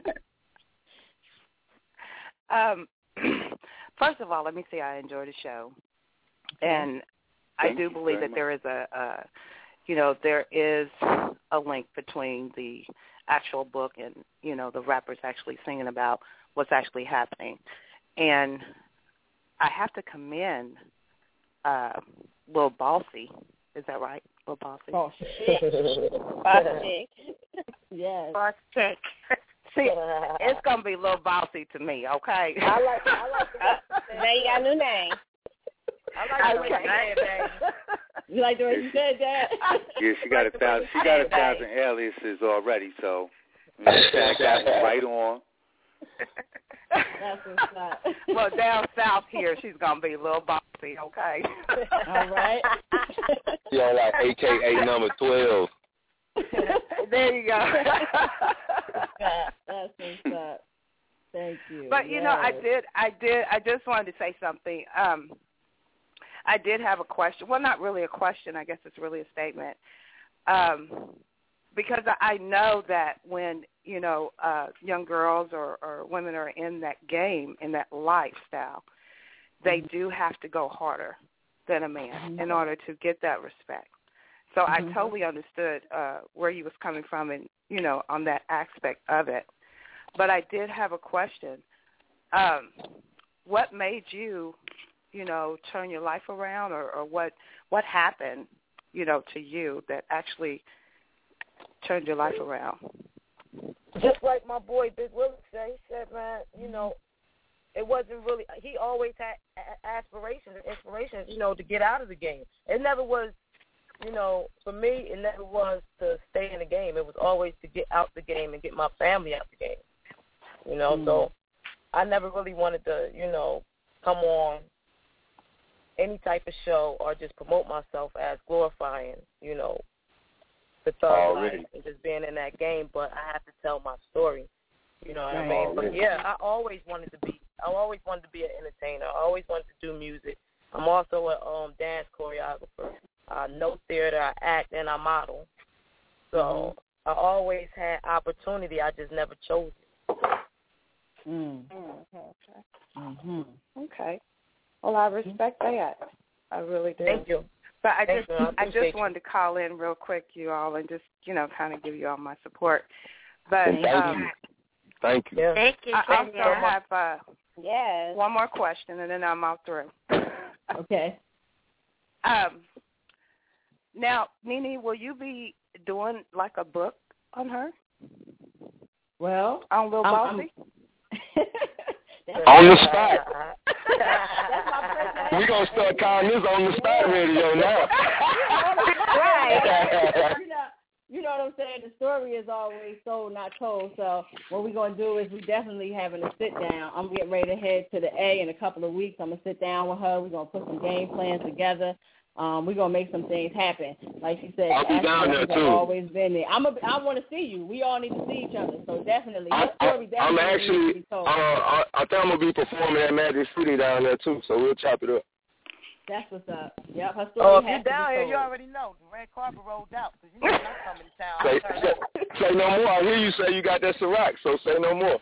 first of all, let me say I enjoy the show. And I do believe that there is there is a link between the actual book and, the rappers actually singing about what's actually happening. And I have to commend Lil Bossy. Is that right? Lil Bossy?
Boss
Chick.
Yes.
Boss Chick.
See, it's going to be Lil Bossy to me, okay?
I like that. Now you got a new name.
I like the way you said that.
You like the way you said that?
Yeah, she got 1,000. She got 1,000 aliases already, so tag that one right on.
That's what's up.
Well, down south here, she's gonna be Lil Bossy, okay?
All right.
Yeah, like AKA number 12.
There you go.
That's what's up. Thank you.
But I just wanted to say something. I did have a question. Well, not really a question. I guess it's really a statement. Because I know that when, young girls or women are in that game, in that lifestyle, they do have to go harder than a man in order to get that respect. So I totally understood where you was coming from and, on that aspect of it. But I did have a question. What made you, turn your life around or what happened, to you that actually turned your life around?
Just like my boy Big Willie said, he said, man, it wasn't really, he always had aspirations and inspirations, to get out of the game. It never was, for me, it never was to stay in the game. It was always to get out the game and get my family out the game, So I never really wanted to, come on any type of show or just promote myself as glorifying, the thug life and just being in that game, but I have to tell my story. You know what I mean? But yeah, I always wanted to be an entertainer. I always wanted to do music. I'm also a dance choreographer. I know theater, I act, and I model. So I always had opportunity. I just never chose it.
Okay. Well, I respect that. I really do.
Thank you.
But I just wanted to call in real quick, you all, and just, kind of give you all my support. But
Thank you.
Thank you.
I also have one more question, and then I'm out through.
Okay.
Now, Nene, will you be doing like a book on her?
Well,
on Lil Bossy?
On the spot. We're going to start calling this on the spot radio now.
Right. You know what I'm saying? The story is always told, not told. So what we're going to do is we definitely having a sit-down. I'm getting ready to head to the A in a couple of weeks. I'm going to sit down with her. We're going to put some game plans together. We're going to make some things happen. Like she said,
I'll be down there, too.
I've always been there. I want to see you. We all need to see each other. So definitely, her story definitely needs to be told.
I think I'm going to be performing at Magic City down there, too, so we'll chop it up.
That's what's up. Yep, her story
if you're down here, you already know. The red carpet rolled out, because you know I'm coming to town.
Say no more. I hear you say you got that Ciroc, so say no more.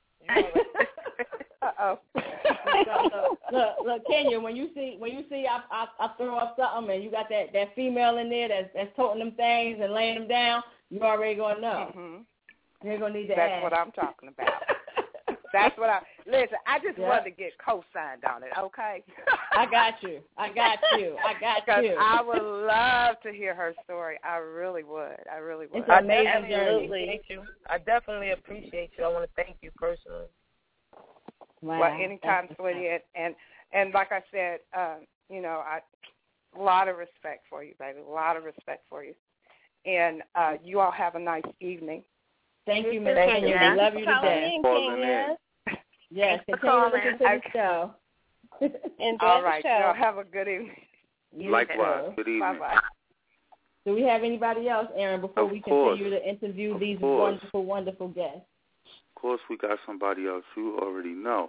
Uh-oh.
Look, Kenya, when you see I throw up something and you got that female in there that's toting them things and laying them down, you already gonna know. You're gonna need to ask.
That's what I'm talking about. That's what listen, I just wanted to get co-signed on it, okay?
I got you.
Because I would love to hear her story. I really would.
It's an amazing
journey. I definitely appreciate you. I want to thank you personally.
Wow.
Well, anytime, sweetie. And like I said, You know, a lot of respect for you, baby. A lot of respect for you. And you all have a nice evening.
Thank you, Miss Kenya. We love you today. Yes, continue to listen to the show.
All right, y'all have a good evening.
Likewise. Good evening.
Bye-bye.
Do we have anybody else, Aaron, before we continue to interview these wonderful, wonderful guests?
Of course, we got somebody else. You already know.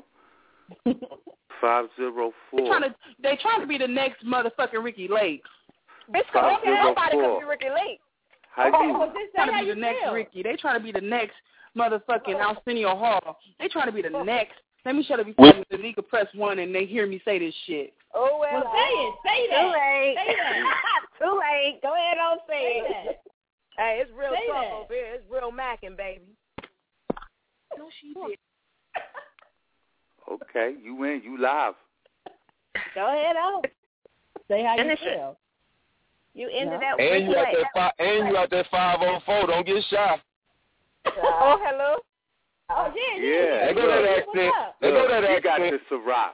504.
They trying to be the next motherfucking Ricky Lake.
Bitch, nobody can be Ricky Lake.
How you?
Trying to be the next Ricky. They trying to be the next motherfucking Arsenio Hall. They trying to be the next. Let me shut up before the League of Press 1 and they hear me say this shit.
Oh, well,
say that.
Too late.
Say that.
Too late. Go ahead and say it. Hey, it's real
say
tough
that.
over here. It's real macking, baby. No, she did.
Okay, you win. You live.
Go ahead on.
Say how you feel.
You ended that
and you out there 504. Don't get shy.
Oh, hello.
Oh, yeah.
They go that accent. They go that accent.
She got this Ciroc.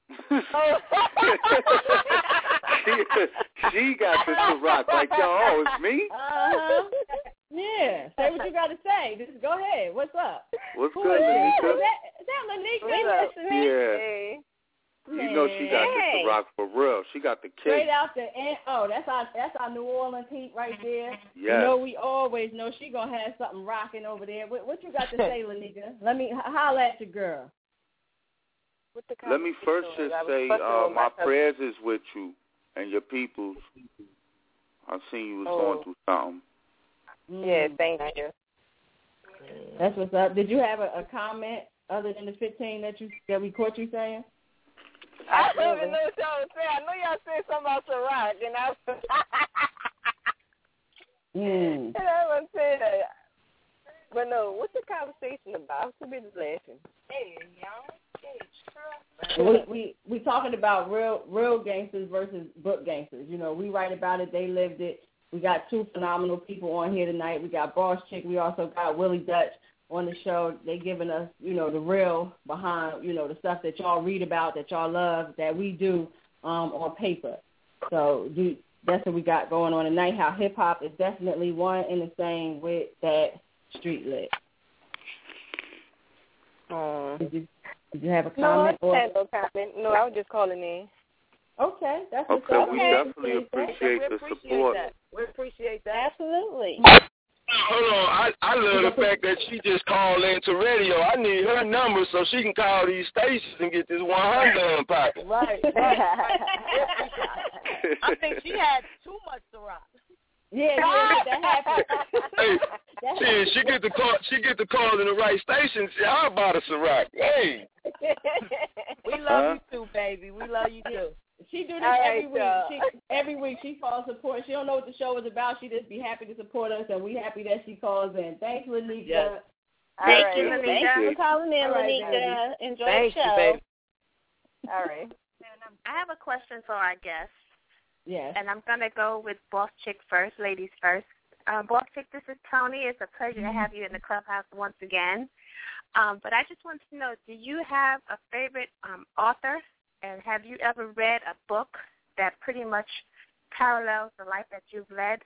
she got this Ciroc. Like, yo, it's me?
Yeah. Say what you got to say. Just go ahead. What's up?
What's good, Lanika?
Is that Lanika?
Yeah. You know she got the Ciroc for real. She got the cake.
Straight out the end. Oh, that's our New Orleans heat right there.
Yes.
You know, we always know she gonna have something rocking over there. What you got to say, Lanika? Let me holler at your girl.
Let me first just say my prayers is with you and your peoples. I seen you was going through something.
Yeah, thank you.
That's what's up. Did you have a comment other than the 15 that we caught you saying?
I don't even know what y'all was saying. I know y'all said something about Ciroc, and I was and I was saying that. But no, what's the conversation about? What's the business laughing? Hey, y'all.
We talking about real gangsters versus book gangsters. You know, we write about it. They lived it. We got two phenomenal people on here tonight. We got Boss Chick. We also got Willie Dutch on the show. They giving us, you know, the real behind, you know, the stuff that y'all read about, that y'all love, that we do on paper. So that's what we got going on tonight, how hip-hop is definitely one and the same with that street lit. Did you have a comment?
No, I had no comment. No, I was just calling in.
Okay, that's
okay. We definitely appreciate the support.
We appreciate that. Absolutely.
Hold on, I love the fact that she just called into radio. I need her number so she can call these stations and get this 100 in pocket.
Right. I think she had too much Ciroc.
Yeah, that happened.
Hey, she get the call in the right station. See, how about a Ciroc? Hey.
We love you too, baby. We love you too.
She do this every week. Every week she calls support. She don't know what the show is about. She just be happy to support us, and we happy that she calls in. Thanks, Lanika.
Yes.
Thank you, Lanika. Thanks for calling in, Lanika. Enjoy the show.
You, baby. All right.
I have a question for our guests.
Yes.
And I'm going to go with Boss Chick first, ladies first. Boss Chick, this is Tony. It's a pleasure to have you in the clubhouse once again. But I just want to know, do you have a favorite author? And have you ever read a book that pretty much parallels the life that you've led?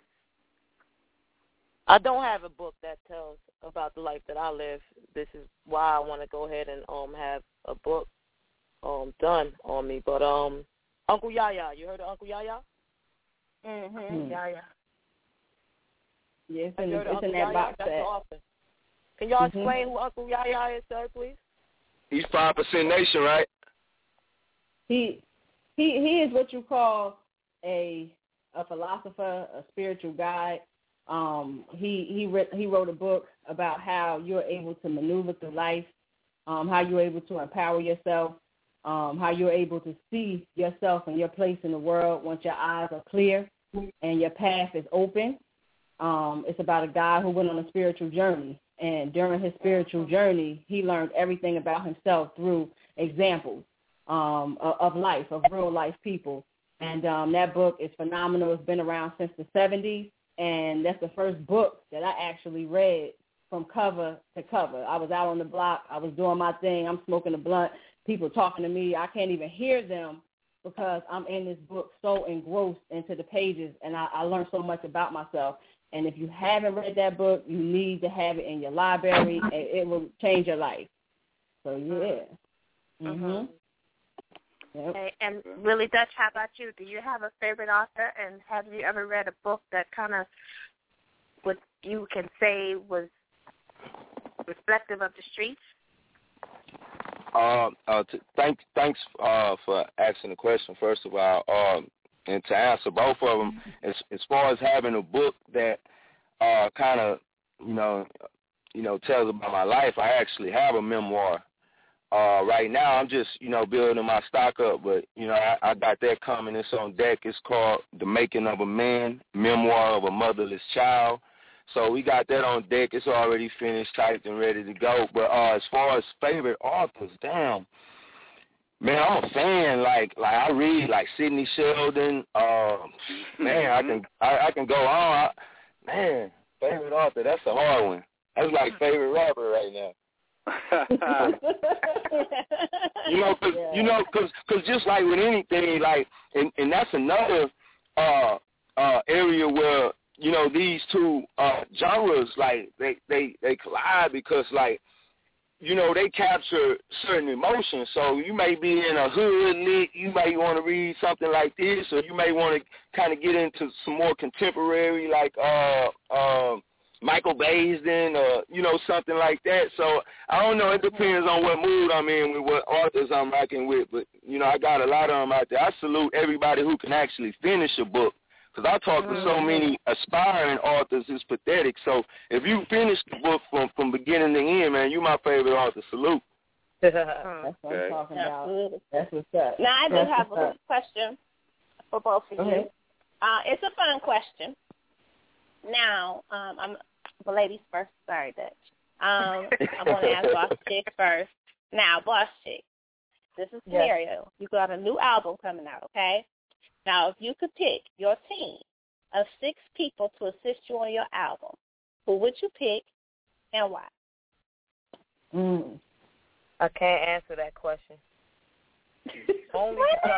I don't have a book that tells about the life that I live. This is why I want to go ahead and have a book done on me. But Uncle Yaya, you heard of Uncle Yaya? Yaya.
Yes, it's in that box set.
Can y'all explain who Uncle Yaya is, sir, please?
He's 5% Nation, right?
He is what you call a philosopher, a spiritual guide. He wrote a book about how you're able to maneuver through life, how you're able to empower yourself, how you're able to see yourself and your place in the world once your eyes are clear and your path is open. It's about a guy who went on a spiritual journey, and during his spiritual journey, he learned everything about himself through examples of life, of real life people. And that book is phenomenal. It's been around since the 70s, and that's the first book that I actually read from cover to cover. I was out on the block. I was doing my thing. I'm smoking a blunt. People talking to me. I can't even hear them because I'm in this book so engrossed into the pages, and I learned so much about myself. And if you haven't read that book, you need to have it in your library, and it will change your life. So, yeah. Mm-hmm. Yep.
Okay. And Willie Dutch, how about you? Do you have a favorite author, and have you ever read a book that kind of, what you can say was reflective of the streets?
Thanks for asking the question, first of all. And to answer both of them, as far as having a book that kind of, tells about my life, I actually have a memoir. Right now, I'm just, building my stock up, but, I got that coming. It's on deck. It's called The Making of a Man, Memoir of a Motherless Child. So we got that on deck. It's already finished, typed, and ready to go. But as far as favorite authors, damn, man, I'm a fan. Like I read like Sidney Sheldon. Man, I can go on. Man, favorite author, that's a hard one. That's like favorite rapper right now. Cause just like with anything, like, and that's another area where, these two genres, like, they collide because, like, they capture certain emotions. So you may be in a hood lit, you may want to read something like this, or you may want to kind of get into some more contemporary, like Michael Baisden, or, something like that. So I don't know. It depends on what mood I'm in with what authors I'm rocking with. But, I got a lot of them out there. I salute everybody who can actually finish a book, because I talk to so many aspiring authors. It's pathetic. So if you finish the book from beginning to end, man, you my favorite author. Salute.
That's what I'm talking about. That's what's up.
Now, I do have a question for both of you. It's a fun question. Now, I'm the ladies first. Sorry, Dutch. I'm going to ask Boss Chick first. Now, Boss Chick, this is scenario. Yes. You got a new album coming out, okay? Now, if you could pick your team of 6 people to assist you on your album, who would you pick and why?
I can't answer that question. Only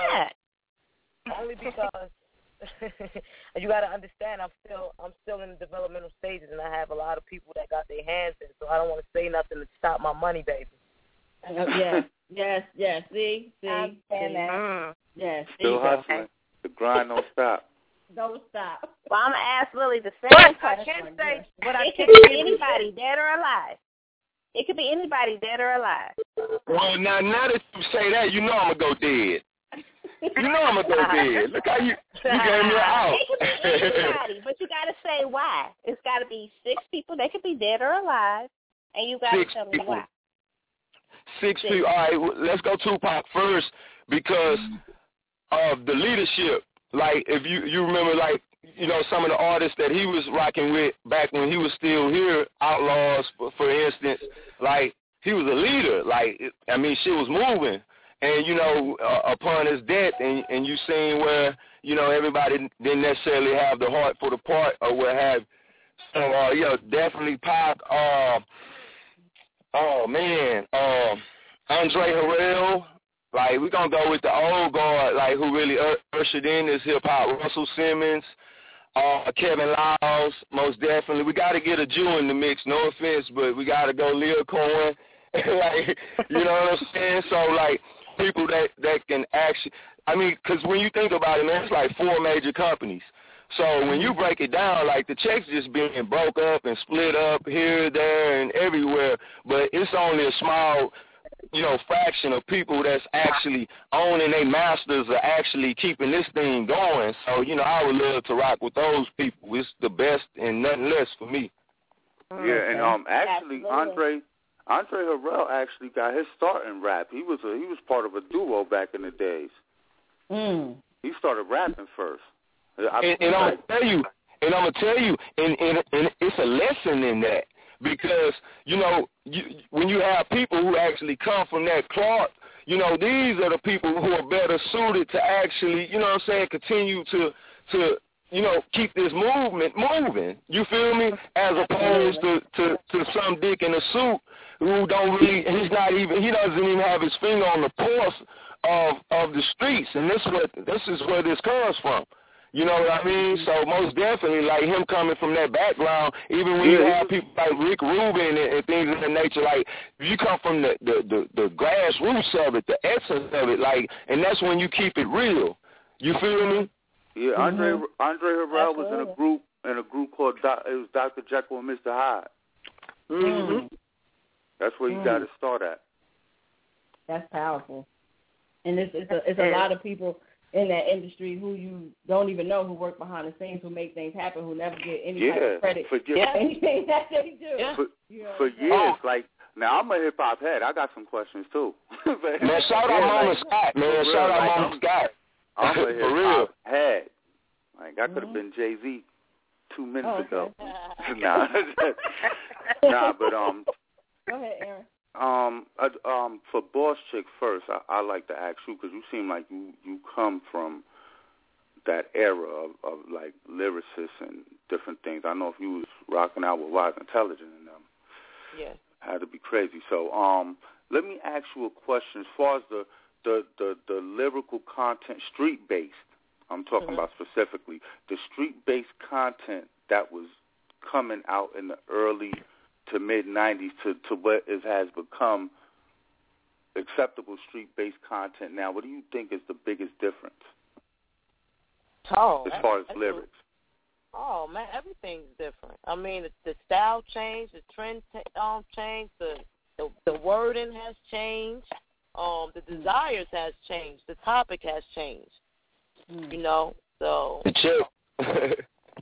because you got to understand, I'm still in the developmental stages, and I have a lot of people that got their hands in, so I don't want to say nothing to stop my money, baby.
Yes. See. Yes.
Still hustling. The grind don't stop.
Don't stop.
Well, I'm gonna ask Willie the same question. It could be anybody, dead or alive. It could be anybody, dead or alive.
Well, now that you say that, I'm gonna go dead. I'm gonna go dead. Look how you gave me out.
It could be anybody, but you gotta say why. It's gotta be 6 people. They could be dead or alive, and you gotta tell me why.
6 people. All right, let's go Tupac first because of the leadership. Like, if you remember, like, some of the artists that he was rocking with back when he was still here, Outlawz, for instance, like, he was a leader. Like, shit was moving. And, upon his death, and you seen where, everybody didn't necessarily have the heart for the part or what have. So, definitely Pac. Andre Harrell. Like, we're going to go with the old guard, like, who really ushered in this hip-hop. Russell Simmons, Kevin Lyles, most definitely. We got to get a Jew in the mix, no offense, but we got to go Lil Cohen. Like, you know what I'm saying? So, like, people that can actually, because when you think about it, man, it's like 4 major companies. So when you break it down, like, the checks just being broke up and split up here, there, and everywhere, but it's only a small fraction of people that's actually owning their masters are actually keeping this thing going. So, I would love to rock with those people. It's the best and nothing less for me.
Yeah, and actually, Andre Harrell actually got his start in rap. He was part of a duo back in the days. He started rapping first.
And I'm gonna tell you, and it's a lesson in that. Because, when you have people who actually come from that cloth, these are the people who are better suited to actually, continue to keep this movement moving. You feel me? As opposed to some dick in a suit who don't really, he doesn't even have his finger on the pulse of the streets, and this is where this comes from. You know what I mean? So most definitely, like him coming from that background, even when you have people like Rick Rubin and things of that nature, like you come from the grassroots of it, the essence of it, like, and that's when you keep it real. You feel me?
Yeah, Andre Harrell was in a group called it was Dr. Jekyll and Mr. Hyde.
Mm-hmm.
That's where you got to start at.
That's powerful, and it's a lot of people in that industry who you don't even know who work behind the scenes, who make things happen, who never get any type of credit for anything that they do.
For years, like, now I'm a hip-hop head. I got some questions, too.
Man, shout out Mama Scott, man. Shout out Mama Scott.
I'm a hip-hop head. Like, I could have been Jay-Z 2 minutes ago. Nah, but,
Go ahead, Aaron.
For Boss Chick first, I like to ask you, because you seem like you come from that era of like lyricists and different things. I know if you was rocking out with Wise Intelligent and them, had to be crazy. So let me ask you a question as far as the lyrical content, street based. I'm talking about specifically the street based content that was coming out in the early to mid-90s to what has become acceptable street-based content now. What do you think is the biggest difference as far as lyrics?
Oh, man, everything's different. I mean, the style changed, the trend changed, the wording has changed, the desires has changed, the topic has changed, you know, so...
The chill.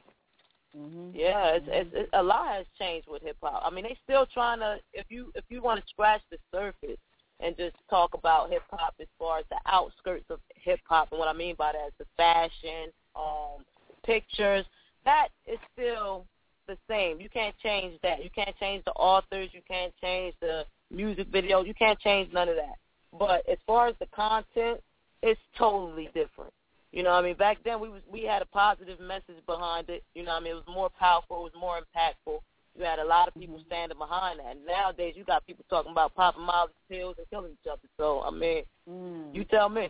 Yeah, it's a lot has changed with hip hop. I mean, they still trying to. If you want to scratch the surface and just talk about hip hop as far as the outskirts of hip hop, and what I mean by that is the fashion, pictures. That is still the same. You can't change that. You can't change the authors. You can't change the music videos. You can't change none of that. But as far as the content, it's totally different. You know what I mean? Back then, we had a positive message behind it. You know what I mean? It was more powerful. It was more impactful. You had a lot of people standing behind that. And nowadays, you got people talking about popping Molly's pills and killing each other. So, I mean, you tell me.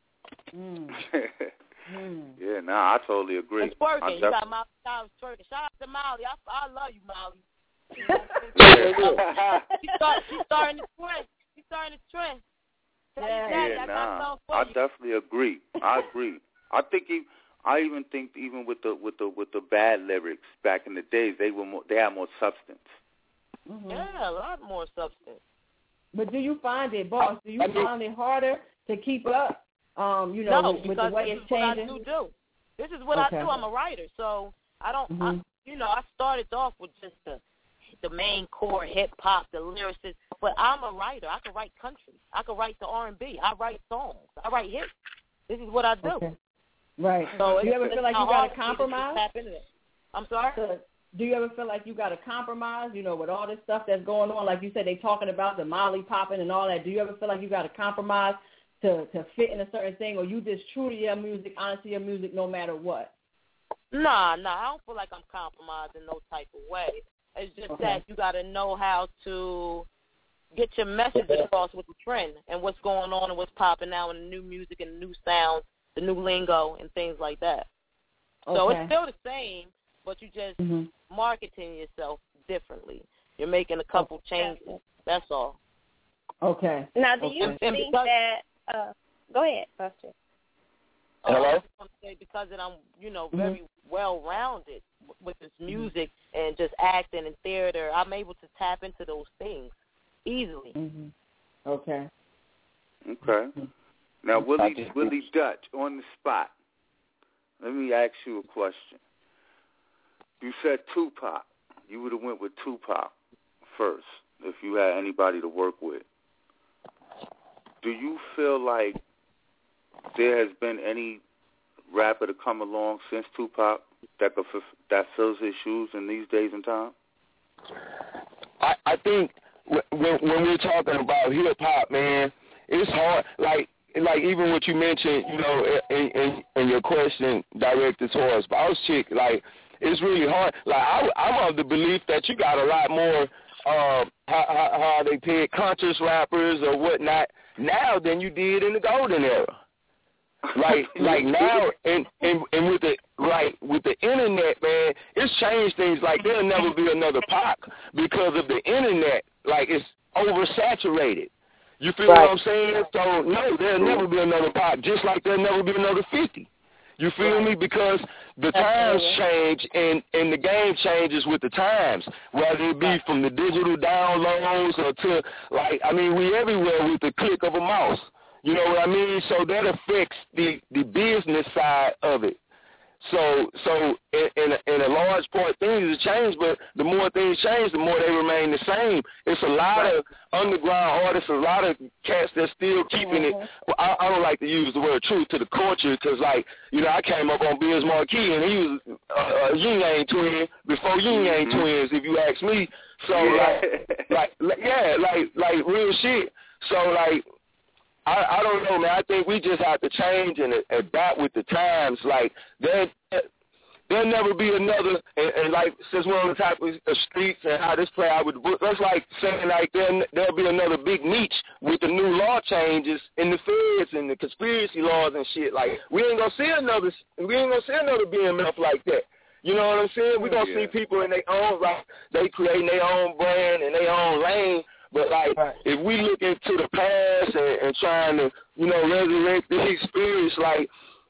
Yeah, I totally agree.
It's working. You got Molly Cyrus twerking. Shout out to Molly. I love you, Molly. She's starting the trend. She's starting the trend.
I definitely agree. I agree. I even think with the bad lyrics back in the days, they had more substance.
Yeah, a lot more substance.
But do you find it, boss? Do you find it harder to keep up? With the way it's changing.
This is what I do. I'm a writer, so I don't. I started off with just the main core hip hop, the lyricists. But I'm a writer. I can write country. I can write the R&B. I write songs. I write hits. This is what I do.
Okay. Right.
So
do you ever feel like you got to compromise?
I'm sorry?
Do you ever feel like you got to compromise, with all this stuff that's going on? Like you said, they talking about the Molly popping and all that. Do you ever feel like you got to compromise to fit in a certain thing, or you just true to your music, honest to your music no matter what?
Nah, I don't feel like I'm compromising no type of way. It's just that you got to know how to get your message across with the trend and what's going on and what's popping now in the new music and the new sounds, the new lingo and things like that. So it's still the same, but you just marketing yourself differently. You're making a couple changes. That's all.
Okay. Now, do you think that go ahead, Buster.
Hello?
I just want to say because I'm, very well-rounded with this music and just acting and theater, I'm able to tap into those things easily.
Okay.
Now, Willie Dutch, on the spot. Let me ask you a question. You said Tupac. You would have went with Tupac first if you had anybody to work with. Do you feel like there has been any rapper to come along since Tupac that fills his shoes in these days and time?
I think when we're talking about hip hop, man, it's hard. Like even what you mentioned, in your question directed towards Boss Chick, like it's really hard. Like I'm of the belief that you got a lot more how they paid conscious rappers or whatnot now than you did in the golden era. Like now, and with the internet, man, it's changed things. Like there'll never be another Pac because of the internet. Like it's oversaturated. You feel what I'm saying? So no, there'll never be another Pac. Just like there'll never be another 50. You feel me? Because the times change and the game changes with the times, whether it be from the digital downloads or to, like, I mean, we everywhere with the click of a mouse. You know what I mean? So that affects the business side of it. So in a large part, things have changed, but the more things change, the more they remain the same. It's a lot of underground artists, a lot of cats that's still keeping it. Well, I don't like to use the word truth to the culture because, like, you know, I came up on Biz Markie, and he was a Yin Yang twin before Yin Yang twins, if you ask me. So, like real shit. So, like, I don't know, man. I think we just have to change and adapt with the times. Like, there'll never be another, and like, since we're on the topic of streets and how this play out with the book, that's like saying, like, there'll be another big niche with the new law changes in the feds and the conspiracy laws and shit. Like, we ain't gonna see another BMF like that. You know what I'm saying? We're gonna see people in their own right. They creating their own brand and their own lane. But, like, if we look into the past and trying to, you know, resurrect the experience, like,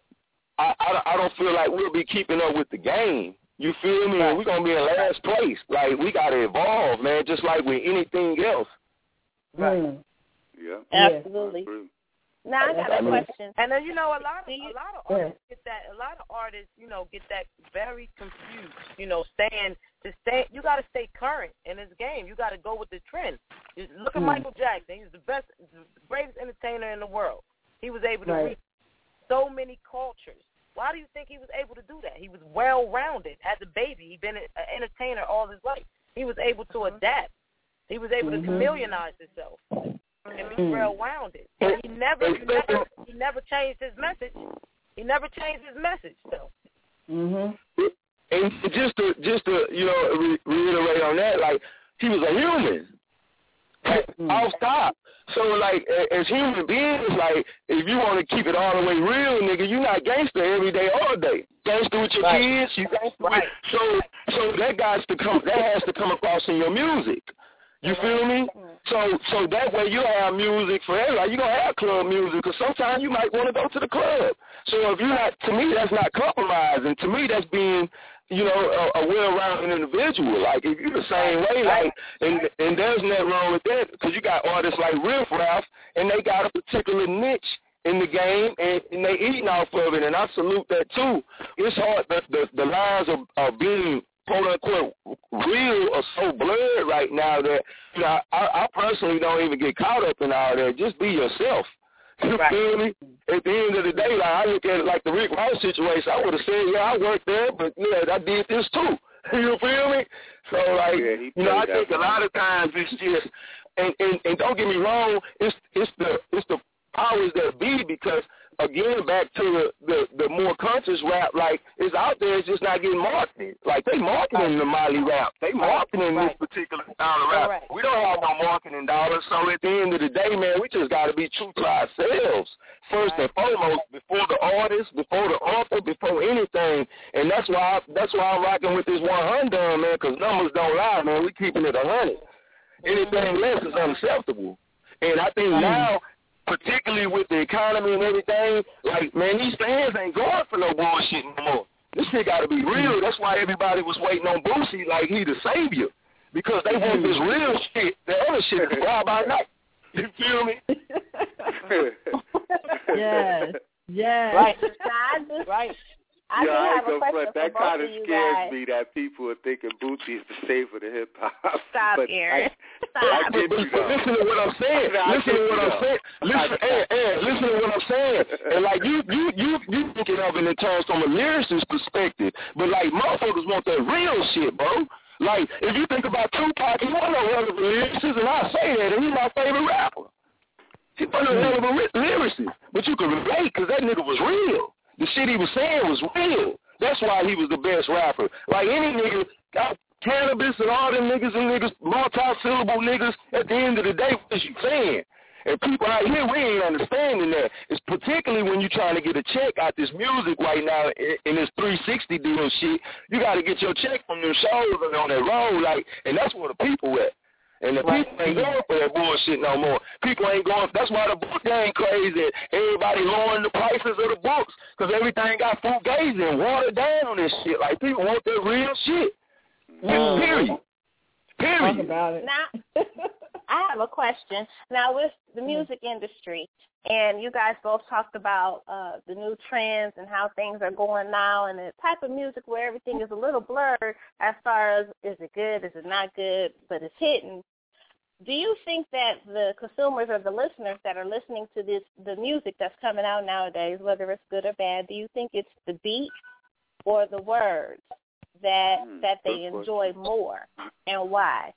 I don't feel like we'll be keeping up with the game. You feel me? And we're going to be in last place. Like, we got to evolve, man, just like with anything else.
Right.
Yeah.
Absolutely. Now I got a question.
And then, you know, a lot of artists get that. A lot of artists, you know, get that very confused. You know, you got to stay current in this game. You got to go with the trend. Look at Michael Jackson. He's the greatest entertainer in the world. He was able to reach so many cultures. Why do you think he was able to do that? He was well-rounded. As a baby, he'd been an entertainer all his life. He was able to adapt. He was able to chameleonize himself and be well-rounded. He never changed his message. He never changed his message, though.
And just to you know, reiterate on that, like, he was a human. Off top. So, like, as human beings, like, if you want to keep it all the way real, nigga, you not gangster every day, all day. Gangster with your kids, you gangster with, so that has to come across in your music. You feel me? So that way you have music for everybody. You're going to have club music because sometimes you might want to go to the club. So if you're not, to me, that's not compromising. To me, that's being, you know, a well-rounded individual. Like, if you're the same way, like, and there's nothing wrong with that because you got artists like Riff Raff, and they got a particular niche in the game, and they eating off of it, and I salute that too. It's hard. The lines are being quote-unquote real are so blurred right now that, you know, I personally don't even get caught up in all that. Just be yourself. You feel me? At the end of the day, like, I look at it like the Rick Ross situation. I would have said, yeah, I worked there, but, yeah, I did this too. You feel me? So, like, you know, I think a lot of times it's just, and don't get me wrong, it's the powers that be because, again, back to the more conscious rap, like, it's out there, it's just not getting marketed. Like, they marketing the Molly rap. They marketing this particular style of rap. We don't have no marketing dollars, so at the end of the day, man, we just got to be true to ourselves, first and foremost, before the artist, before the author, before anything. And that's why I'm rocking with this 100, man, because numbers don't lie, man. We keeping it 100. Anything less is unacceptable. And I think now, particularly with the economy and everything, like, man, these fans ain't going for no bullshit no more. This shit got to be real. That's why everybody was waiting on Boosie like he the savior, because they want this real shit. The other shit is fly by night. You feel me?
Yes.
Right. I do have a question
that
for
kind
both
of
of you
scares
guys.
me that people are thinking Boosie is the savior of the hip hop.
Stop, Aaron. Stop.
Listen to what I'm saying. Listen to what I'm saying. And like you thinking of it in terms from a lyricist perspective, but like motherfuckers want that real shit, bro. Like if you think about Tupac, he wasn't no hell of a lyricist, and I say that, and he's my favorite rapper. He wasn't no hell of a lyricist, but you can relate because that nigga was real. The shit he was saying was real. That's why he was the best rapper. Like any nigga, Cannabis and all them niggas, multi-syllable niggas, at the end of the day, what you saying? And people out here, we ain't understanding that. It's particularly when you're trying to get a check out this music right now in this 360 deal shit. You got to get your check from them shows and on that road, like, and that's where the people at. And the people ain't going for that bullshit no more. People ain't going. That's why the book game crazy. Everybody lowering the prices of the books because everything got fugazi and watered down on this shit. Like, people want that real shit. Period.
Talk about it.
Now, I have a question. Now, with the music industry, and you guys both talked about the new trends and how things are going now and the type of music where everything is a little blurred as far as is it good, is it not good, but it's hitting. Do you think that the consumers or the listeners that are listening to the music that's coming out nowadays, whether it's good or bad, do you think it's the beat or the words that they enjoy more, and why?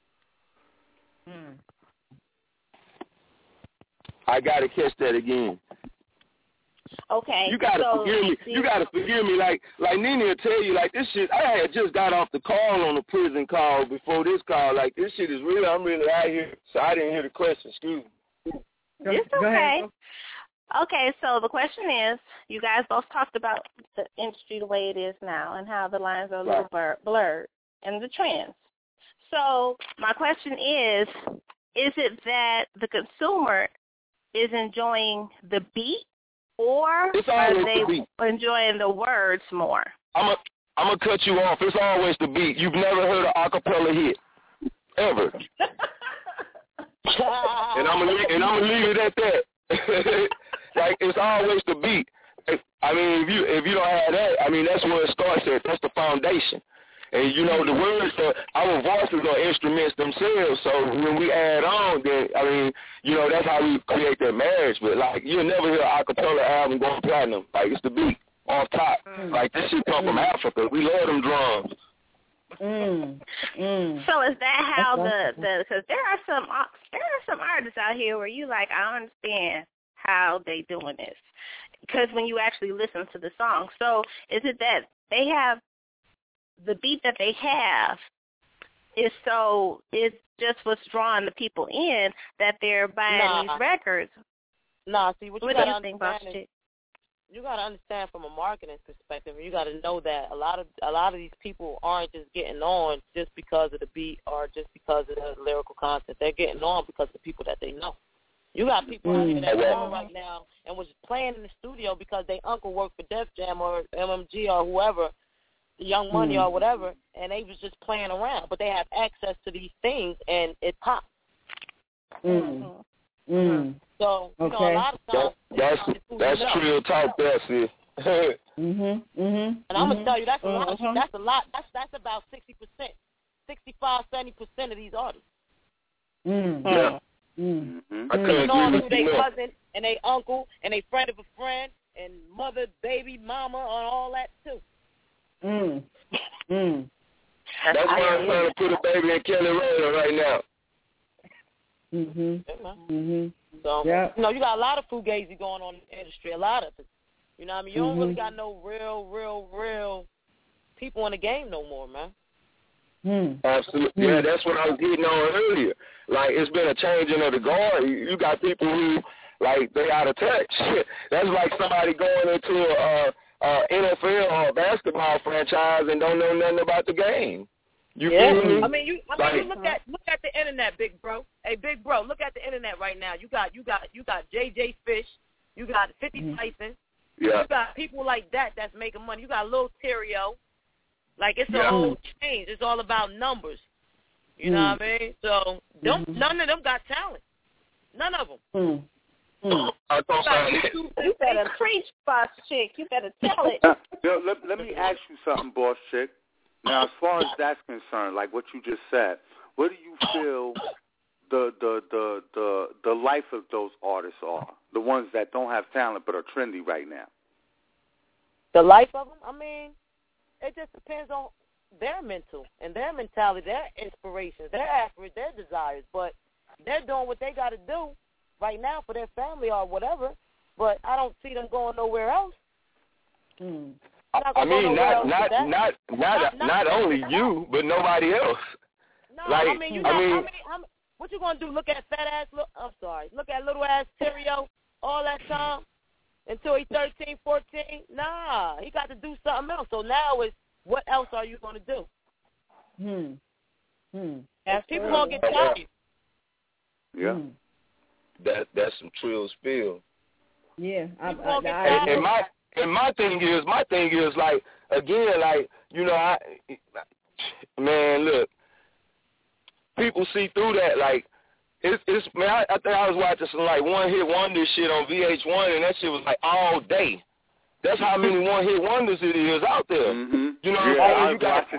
I gotta catch that again.
Okay.
You gotta forgive me. You gotta forgive me. Like Nene will tell you, like, this shit. I had just got off the call on the prison call before this call. Like, this shit is real. I'm really out here, so I didn't hear the question. Excuse me.
It's okay. Okay, so the question is, you guys both talked about the industry the way it is now and how the lines are a little blurred and the trends. So my question is it that the consumer is enjoying the beat, or are they enjoying the words more?
I'm gonna cut you off. It's always the beat. You've never heard an acapella hit, ever. and I'm gonna leave it at that. Like, it's always the beat. I mean, if you don't have that, I mean, that's where it starts at. That's the foundation. And, you know, the words, our voices are instruments themselves, so when we add on, then, I mean, you know, that's how we create that marriage. But, like, you'll never hear an acapella album going platinum. Like, it's the beat off top. Like, this shit come from Africa. We love them drums.
So is that how because there are some artists out here where you like, I don't understand how they doing this, because when you actually listen to the song. So is it that they have the beat that they have is it's just what's drawing the people in that they're buying these records?
See, what
do you think, Boss Chick?
You got to understand from a marketing perspective, you got to know that a lot of these people aren't just getting on just because of the beat or just because of the lyrical content. They're getting on because of the people that they know. You got people out here that know right now and was playing in the studio because their uncle worked for Def Jam or MMG or whoever, Young Money or whatever, and they was just playing around. But they have access to these things, and it pops. So, you know, a lot of times...
That's trill talk, that's it.
And I'm going to tell you, that's a lot. That's a lot. That's about 60%, 65, 70% of these artists.
Yeah. I couldn't agree with
you more. Cousin and they uncle and they friend of a friend and mother, baby, mama, and all that too.
That's why I'm trying to put a baby in Kelly Rowland right now.
So you know, you got a lot of fugazi going on in the industry, a lot of it. You know what I mean? You don't really got no real people in the game no more, man.
Absolutely. Yeah, that's what I was getting on earlier. Like, it's been a changing of the guard. You got people who, like, they out of touch. That's like somebody going into a NFL or a basketball franchise and don't know nothing about the game. You feel me?
I mean, you look at the internet, big bro. Hey, big bro, look at the internet right now. You got JJ Fish, you got 50 Tyson, you got people like that that's making money. You got Lil Terrio. Like, it's a whole change. It's all about numbers. You know what I mean? So none of them got talent. None of them.
You better preach, Boss Chick. You better tell it.
Let me ask you something, Boss Chick. Now, as far as that's concerned, like what you just said, what do you feel the life of those artists are? The ones that don't have talent but are trendy right now.
The life of them? I mean, it just depends on their mental and their mentality, their inspirations, their aspirations, their desires. But they're doing what they got to do right now for their family or whatever. But I don't see them going nowhere else.
I mean, not only you, but nobody else.
No,
like,
I mean, what you gonna do? Look at fat ass? Look at little ass Terrio all that time until he's 13, 14. Nah, he got to do something else. So now it's what else are you gonna do? People gonna get tired.
Yeah.
That's some trill spill.
Yeah.
And my thing is like, again, like, you know, man, look, people see through that. Like, it's man, I think I was watching some like one hit wonder shit on VH1, and that shit was like all day. That's how many one hit wonders it is out there.
Mm-hmm.
You know, you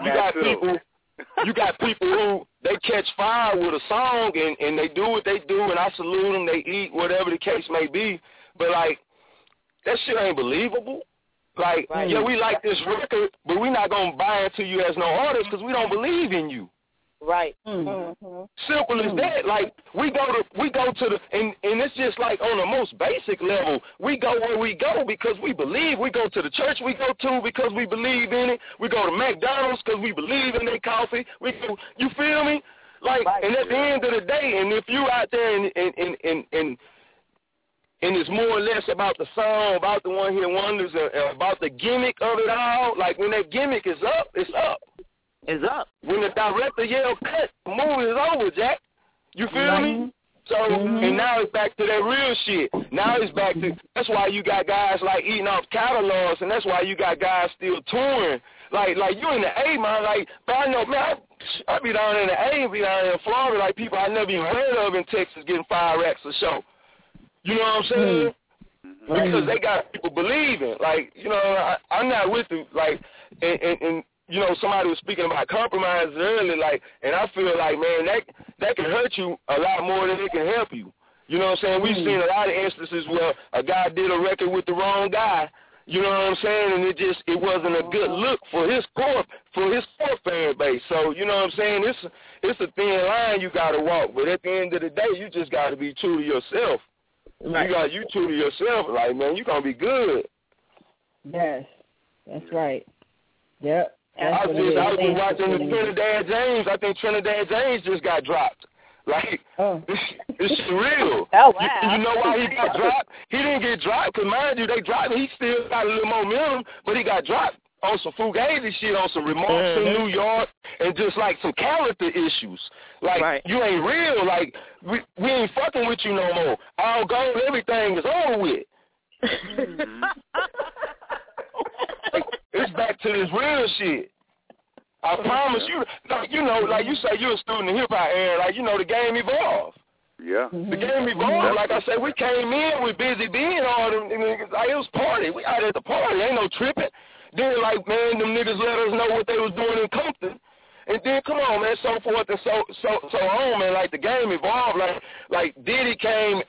got people who they catch fire with a song and they do what they do, and I salute them. They eat, whatever the case may be. But like, that shit ain't believable. Like, yeah, we like this record, but we're not gonna buy into you as no artist because we don't believe in you.
Right.
Simple as that. Like, we go to the and it's just like on the most basic level. We go where we go because we believe. We go to the church we go to because we believe in it. We go to McDonald's because we believe in their coffee. You feel me? Like, and at the end of the day, and if you out there and it's more or less about the song, about the one hit wonders, and about the gimmick of it all. Like, when that gimmick is up, it's up.
It's up.
When the director yell cut, the movie is over, Jack. You feel me? So, and now it's back to that real shit. Now it's back to, that's why you got guys like eating off catalogs, and that's why you got guys still touring. Like you in the A, man. Like, but I know, man, I be down in the A, be down in Florida, like people I never even heard of in Texas getting 5 racks a show. You know what I'm saying? Because they got people believing. Like, you know, I'm not with you. Like, and you know, somebody was speaking about compromises earlier, like, and I feel like, man, that can hurt you a lot more than it can help you. You know what I'm saying? We've seen a lot of instances where a guy did a record with the wrong guy. You know what I'm saying? And it wasn't a good look for his core fan base. So, you know what I'm saying? It's a thin line you got to walk. But at the end of the day, you just got to be true to yourself. Right. You true to yourself. Like, man, you gonna be good.
Yes, that's right. Yep.
I was watching the Trinidad James. I think Trinidad James just got dropped. Like, it's real.
Oh, wow.
You know why he got dropped? He didn't get dropped because, mind you, they dropped him. He still got a little momentum, but he got dropped on some fugazi shit, on some remarks in New York, and just like some character issues. Like, you ain't real. Like, we ain't fucking with you no more. All gold, everything is over with. It's back to this real shit. I promise you. Like, you know, like you say, you're a student of hip-hop, Aaron. Like, you know, the game evolved.
Yeah.
The game evolved. Like I said, we came in with Busy Bee and all them. Like, it was party. We out at the party. Ain't no tripping. Then, like, man, them niggas let us know what they was doing in Compton. And then, come on, man, so forth and so on, man. Like, the game evolved. Like Diddy came,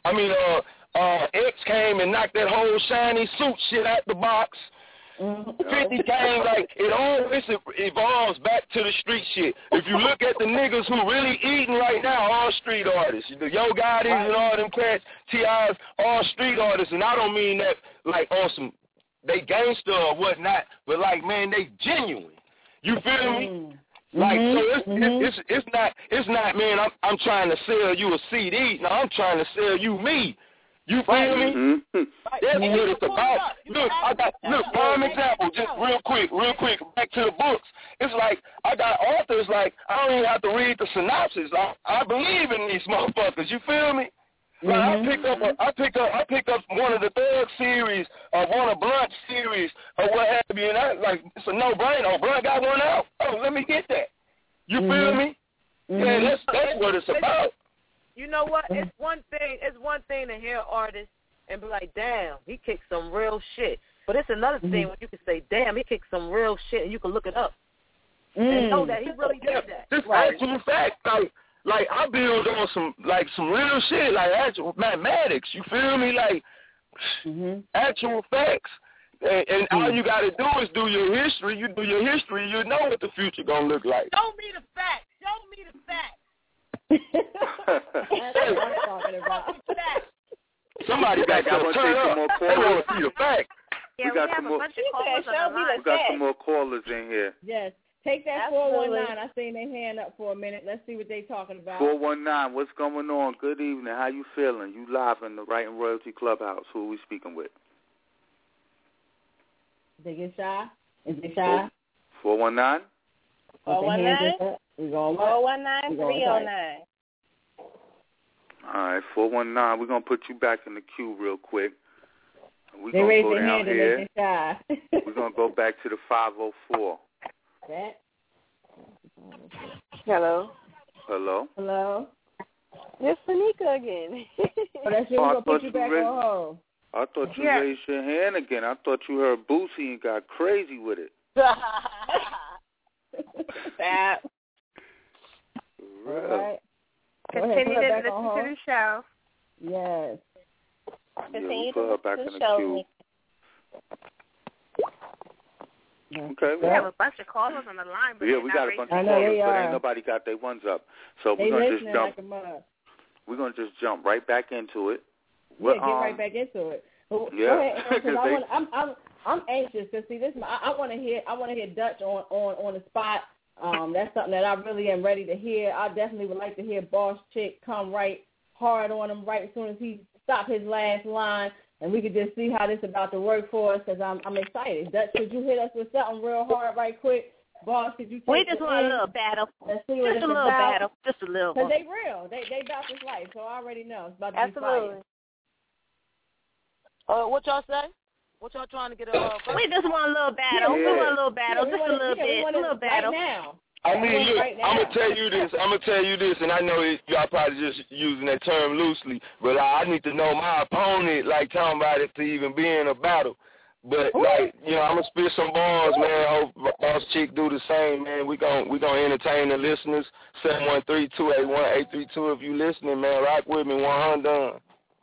X came and knocked that whole shiny suit shit out the box. 50 came, like, it always evolves back to the street shit. If you look at the niggas who really eating right now, all street artists. The Yo Gottis and all them cats, T.I.'s, all street artists. And I don't mean that, like, on some, they gangster or whatnot, but, like, man, they genuine. You feel me? Like, so it's not, man, I'm trying to sell you a CD. No, I'm trying to sell you me. You feel me? That's what it's about. Look, prime example, just real quick, back to the books. It's like, I got authors, like, I don't even have to read the synopsis. I believe in these motherfuckers, you feel me? Like, I pick up one of the Thug series, or one of Blunt series, or what have you, and it's a no-brainer. Oh, Blunt got one out. Oh, let me get that. You feel me? Yeah, that's what it's about.
You know what? It's one thing to hear artists and be like, damn, he kicked some real shit. But it's another thing when you can say, damn, he kicked some real shit, and you can look it up and know that he really did that.
This actual fact, like I build on some real shit, like actual mathematics. You feel me? Like actual facts. And all you got to do is do your history. You do your history, you know what the future gonna look like.
Show me the facts. Show me the facts.
That's what I'm talking about.
Somebody got to turn up. They want to see the fact.
Yeah, we have a bunch of callers on the line.
We got some more callers in here.
Yes. Take that 419. I seen their hand up for a minute. Let's see what they talking about.
419, what's going on? Good evening. How you feeling? You live in the Writing Royalty Clubhouse. Who are we speaking with?
They get shy? Is it shy?
419?
419?
We going
419-309.
All right, 419. We're going to put you back in the queue real quick. We're
they
going to go
down
down here.
We're
going to go back to the 504.
That?
Hello.
Hello.
Hello.
It's Tanika again.
That's you. We're going to put you back on hold.
I thought you raised your hand again. I thought you heard Boosie and got crazy with it.
That.
All right.
Continue to listen to the show.
Yes.
Continue
to listen to the show. Okay.
We have a bunch of callers on the line, but
we got a bunch of callers, but ain't nobody got their ones up. So we're gonna just jump. We're gonna just jump right back into it.
Get right back into it. Go ahead, I'm anxious because see this. I want to hear Dutch on the spot. That's something that I really am ready to hear. I definitely would like to hear Boss Chick come right hard on him right as soon as he stopped his last line. And we could just see how this is about to work for us because I'm excited. Dutch, could you hit us with something real hard right quick? Boss, could you take
We just want a little battle.
Let's see what
just a little battle. Just a little one.
Because they real. They about this life, so I already know. It's about to
Absolutely.
be fire.
What y'all say? What y'all trying to get
We just want a little battle.
Yeah.
We want a little battle. Just a little bit. A little battle.
Right now.
I mean, look, I'm going to tell you this, and I know y'all probably just using that term loosely, but I need to know my opponent, like, talking about it to even be in a battle. But, like, you know, I'm going to spit some bars, man. Hope Boss Chick do the same, man. We gonna entertain the listeners. 713-281-832 if you listening, man. Rock with me, 100.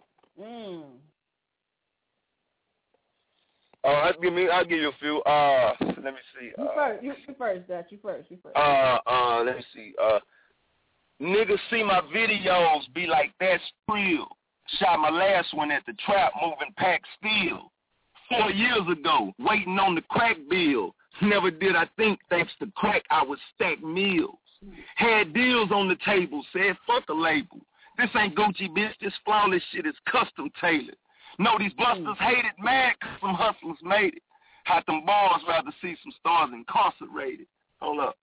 I'll give you a few. Let me see.
You first, Dutch. You first.
Let me see. Niggas see my videos, be like, that's real. Shot my last one at the trap, moving pack steel. 4 years ago, waiting on the crack bill. Never did I think, thanks to crack, I would stack meals. Had deals on the table, said, fuck a label. This ain't Gucci, bitch. This flawless shit is custom tailored. No, these busters hate it, mad because some hustlers made it. Had them balls, rather see some stars incarcerated. Hold up.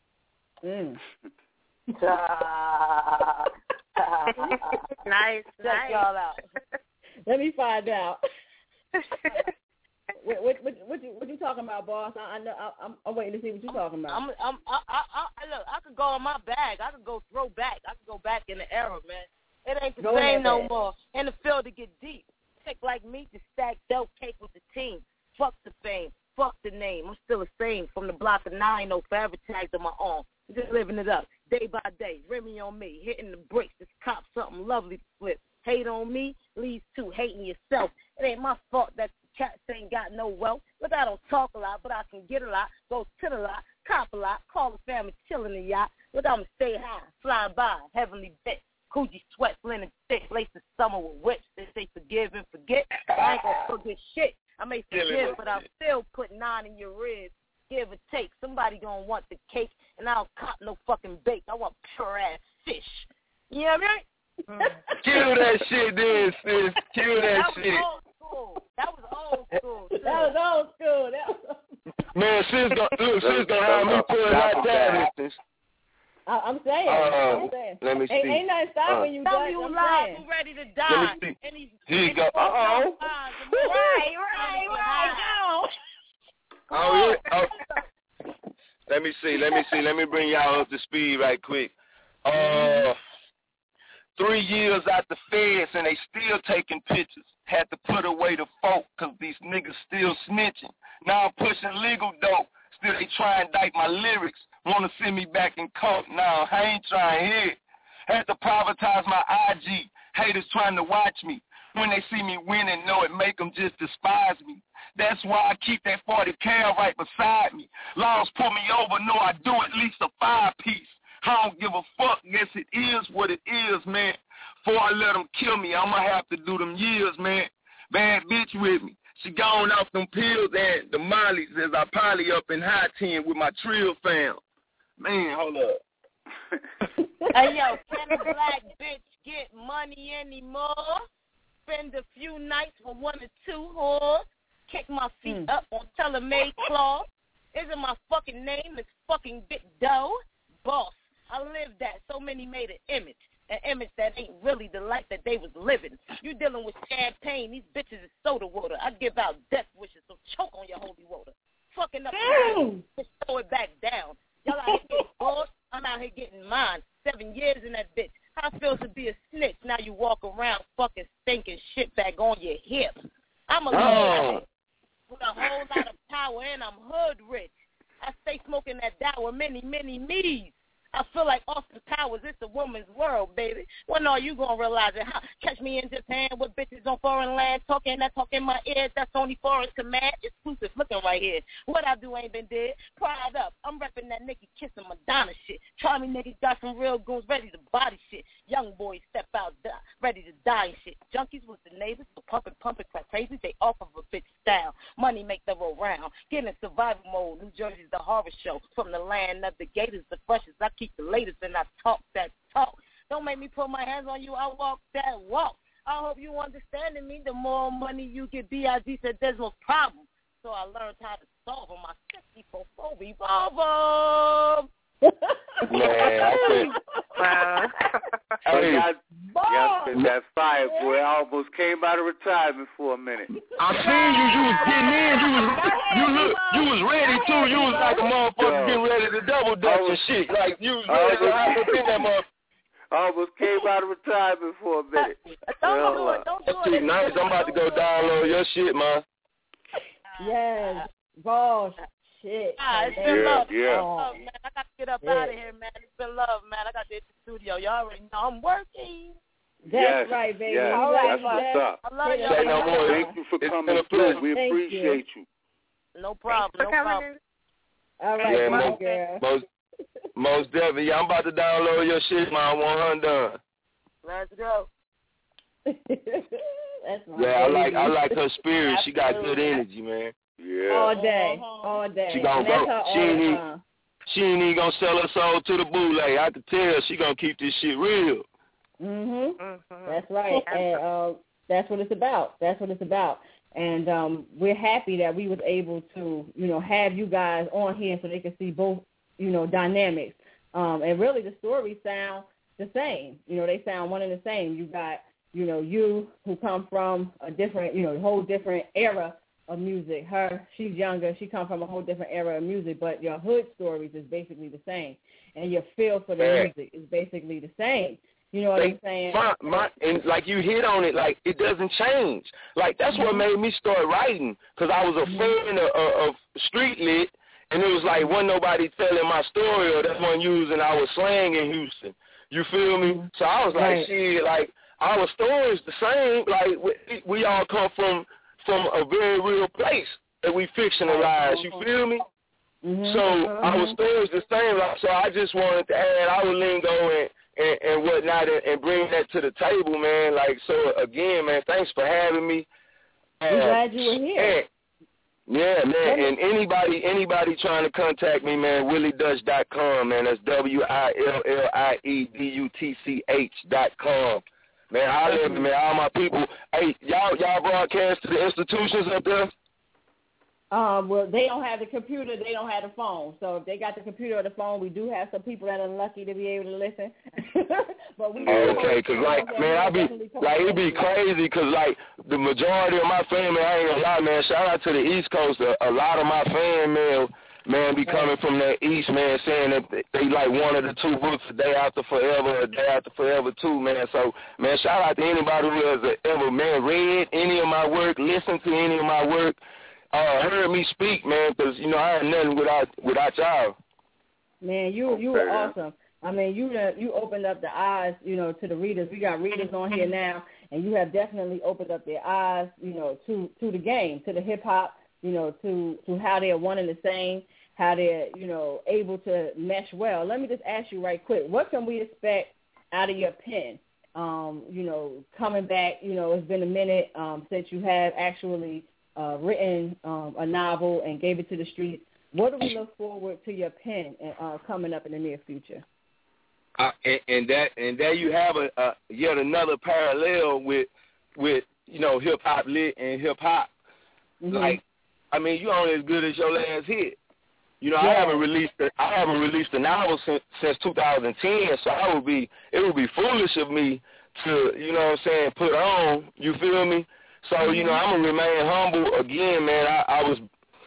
Nice.
Check y'all out.
Let me find out. What you talking about, boss? I know. I'm waiting to see what you talking about.
Look, I could go on my bag. I could go throw back. I could go back in the era, man. It ain't the same no more. In the field to get deep. Chick like me to stack dope cake with the team. Fuck the fame. Fuck the name. I'm still the same. From the block of 9, no forever tagged on my arm. Just living it up. Day by day. Remy on me. Hitting the bricks. This cop something lovely to flip. Hate on me leads to hating yourself. It ain't my fault that the cats ain't got no wealth. Look, I don't talk a lot, but I can get a lot. Go to the lot. Cop a lot. Call the family. Chillin' the yacht. Look, I'ma stay high. Fly by. Heavenly bitch. Coochie sweat, linen thick, lace the summer with whips. They say forgive and forget. I ain't gonna forget shit. I may forgive, but I'll still put 9 in your ribs. Give or take. Somebody gonna want the cake, and I don't cop no fucking bake. I want pure ass fish. You know what I mean?
Kill that shit, then, sis. Kill that shit.
That was old school.
Man, sis don't have me putting hot tabs.
I'm saying.
Let me see.
Ain't nothing stopping you,
Tell me who live, who ready to die.
Let me see. Here you go.
Right.
Oh, yeah. Oh. Let me see. Let me bring y'all up to speed right quick. 3 years out the feds and they still taking pictures. Had to put away the folk because these niggas still snitching. Now I'm pushing legal dope. Still they try and indict my lyrics. Want to send me back in court. Now I ain't trying to hear it. Had to privatize my IG. Haters trying to watch me. When they see me winning, know it make them just despise me. That's why I keep that 40 cal right beside me. Laws pull me over, know I do at least a 5-piece. I don't give a fuck, guess it is what it is, man. Before I let them kill me, I'ma have to do them years, man. Bad bitch with me. She gone off them pills and the mollies as I poly up in high 10 with my trill fam. Man, hold up.
Hey, yo, can a black bitch get money anymore? Spend a few nights with 1 or 2 whores? Kick my feet up on tailor-made cloth? Isn't my fucking name is fucking Big Doe? Boss, I lived that. So many made an image that ain't really the life that they was living. You dealing with champagne. These bitches is soda water. I give out death wishes, so choke on your holy water. Fucking up, just throw it back down. Y'all out here getting bored. I'm out here getting mine. 7 years in that bitch. How it feels to be a snitch. Now you walk around fucking stinking shit back on your hips. I'm a little with a whole lot of power, and I'm hood rich. I stay smoking that dower, many, many me's. I feel like Austin Powers, it's a woman's world, baby. When are you going to realize it? How? Catch me in Japan with bitches on foreign land, talking in my ears. That's only foreign command. Exclusive looking right here. What I do ain't been dead. Pride up. I'm repping that Nicki kissing Madonna shit. Try me niggas got some real goons ready to body shit. Young boys step out, ready to die and shit. Junkies with the neighbors, the pumping, crack crazy. They off of a bitch style. Money make them roll round. Get in survival mode. New Jersey's the horror show. From the land of the gators, the freshest. I keep the latest and I talk that talk. Don't make me put my hands on you. I walk that walk. I hope you understanding me. The more money you get, B.I.G. said there's no problem. So I learned how to solve on my 64 revolver.
Man, I think.
Hey, that fire, boy. I almost came out of retirement for a minute.
I seen you. You was getting in. You was ready too. You was like a motherfucker getting ready to double dutch and shit. Like you was ready to hop up in that motherfucker.
I almost came out of retirement for a minute.
Don't do it.
Nice. I'm about to go download your shit, man.
Yes, boss. Shit.
It's been love.
Yeah.
Oh, man. I got to get up out of here, man. It's been love, man. I got to hit the studio. Y'all already know I'm working.
That's right, baby.
Yes.
All right,
that's what's up.
I love y'all.
Say no more.
Thank you for coming through. We appreciate you.
No problem. No problem.
All right,
yeah,
my girl.
Most definitely. I'm about to download your shit, man. I want her done.
Let's go.
That's
yeah, I like her spirit. She got good energy, man.
Yeah.
All day.
She gonna go. She ain't even gonna sell her soul to the boule. I can tell she gonna keep this shit real.
That's right. And that's what it's about. And we're happy that we was able to, have you guys on here so they can see both, dynamics. And really the stories sound the same. They sound one and the same. You got, you who come from a different, whole different era of music. She's younger. She comes from a whole different era of music, but your hood stories is basically the same. And your feel for the music is basically the same. You know what I'm saying?
And like you hit on it, like it doesn't change. Like that's what made me start writing, because I was a fan of street lit, and it was like wasn't nobody telling my story, or that one using our slang in Houston. You feel me? So I was like, shit, like our story's the same. Like we all come from a very real place that we fictionalize. You feel me? So our story's the same. Like, so I just wanted to add our lingo and whatnot and bring that to the table, man. Like, so again, man, thanks for having me.
I'm glad you were here.
Yeah, man. And anybody trying to contact me, man, WillieDutch.com, man. That's WillieDutch.com. Man, I live, man. All my people. Hey, y'all broadcast to the institutions up there?
Well, they don't have the computer. They don't have the phone. So if they got the computer or the phone, we do have some people that are lucky to be able to listen. But we
okay, because, like, man, it'd be crazy because, like, the majority of my family, I ain't gonna lie, man, shout out to the East Coast. A lot of my fan mail, man, be coming from that East, man, saying that they like one of the two books, A Day After Forever, A Day After Forever 2, man. So, man, shout out to anybody who has ever, man, read any of my work, listened to any of my work, heard me speak, man, because, I had nothing without y'all.
Man, you were awesome. I mean, you opened up the eyes, to the readers. We got readers on here now, and you have definitely opened up their eyes, to the game, to the hip-hop, to how they're one and the same, how they're, able to mesh well. Let me just ask you right quick, what can we expect out of your pen? Coming back, it's been a minute since you have actually written a novel and gave it to the streets. What do we look forward to your pen coming up in the near future?
And there you have a yet another parallel with hip hop lit and hip hop. Mm-hmm. Like, I mean, you only as good as your last hit. Yeah. I haven't released a novel since 2010, so it would be foolish of me to put on. You feel me? So I'm gonna remain humble again, man. I was.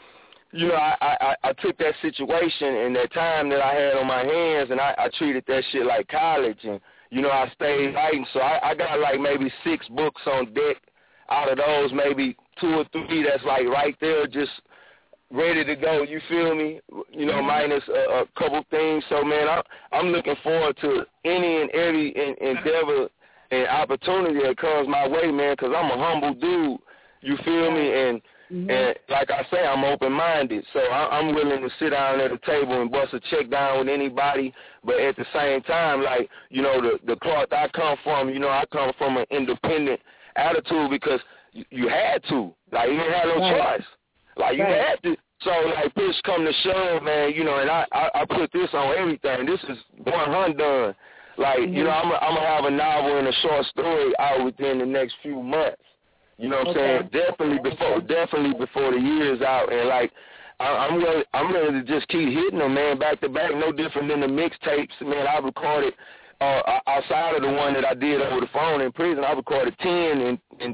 I took that situation and that time that I had on my hands, and I treated that shit like college, and I stayed writing. So I got like maybe 6 books on deck. Out of those, maybe 2 or 3 that's like right there, just ready to go. You feel me? Minus a couple things. So man, I'm looking forward to any and every endeavor and opportunity that comes my way, man. Because I'm a humble dude. You feel me? And like I say, I'm open-minded, so I'm willing to sit down at a table and bust a check down with anybody. But at the same time, like, the cloth I come from, I come from an independent attitude because you had to. Like, you didn't have no choice. Like, you had to. So, like, push come to shove, man, and I put this on everything. This is 100 done. Like, I'm going to have a novel and a short story out within the next few months. You know what I'm saying? Definitely before the year's out, and like I'm ready to just keep hitting them, man, back to back. No different than the mixtapes, man. I recorded outside of the one that I did over the phone in prison. I recorded 10 and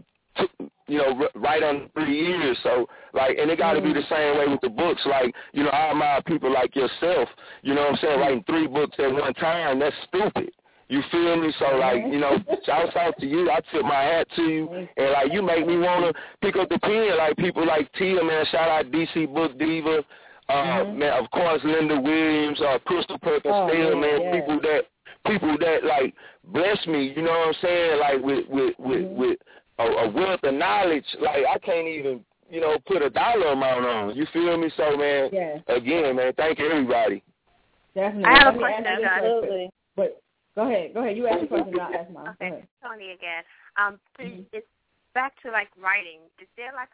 right under 3 years. So like, and it got to be the same way with the books. Like, I admire people like yourself. You know what I'm saying? Writing 3 books at one time, that's stupid. You feel me? So, like, shouts out to you. I tip my hat to you. And, like, you make me want to pick up the pen. Like, people like Tia, man, shout out DC Book Diva. Man, of course, Linda Williams, Crystal Perkins Steele, man, people that, like, bless me, you know what I'm saying? Like, with a wealth of knowledge. Like, I can't even, put a dollar amount on. You feel me? So, man, again, man, thank you, everybody.
Definitely.
I have a question,
absolutely. But Go ahead. You ask a question, I'll ask mine.
Okay, Tony again. It's back to, like, writing. Is there, like,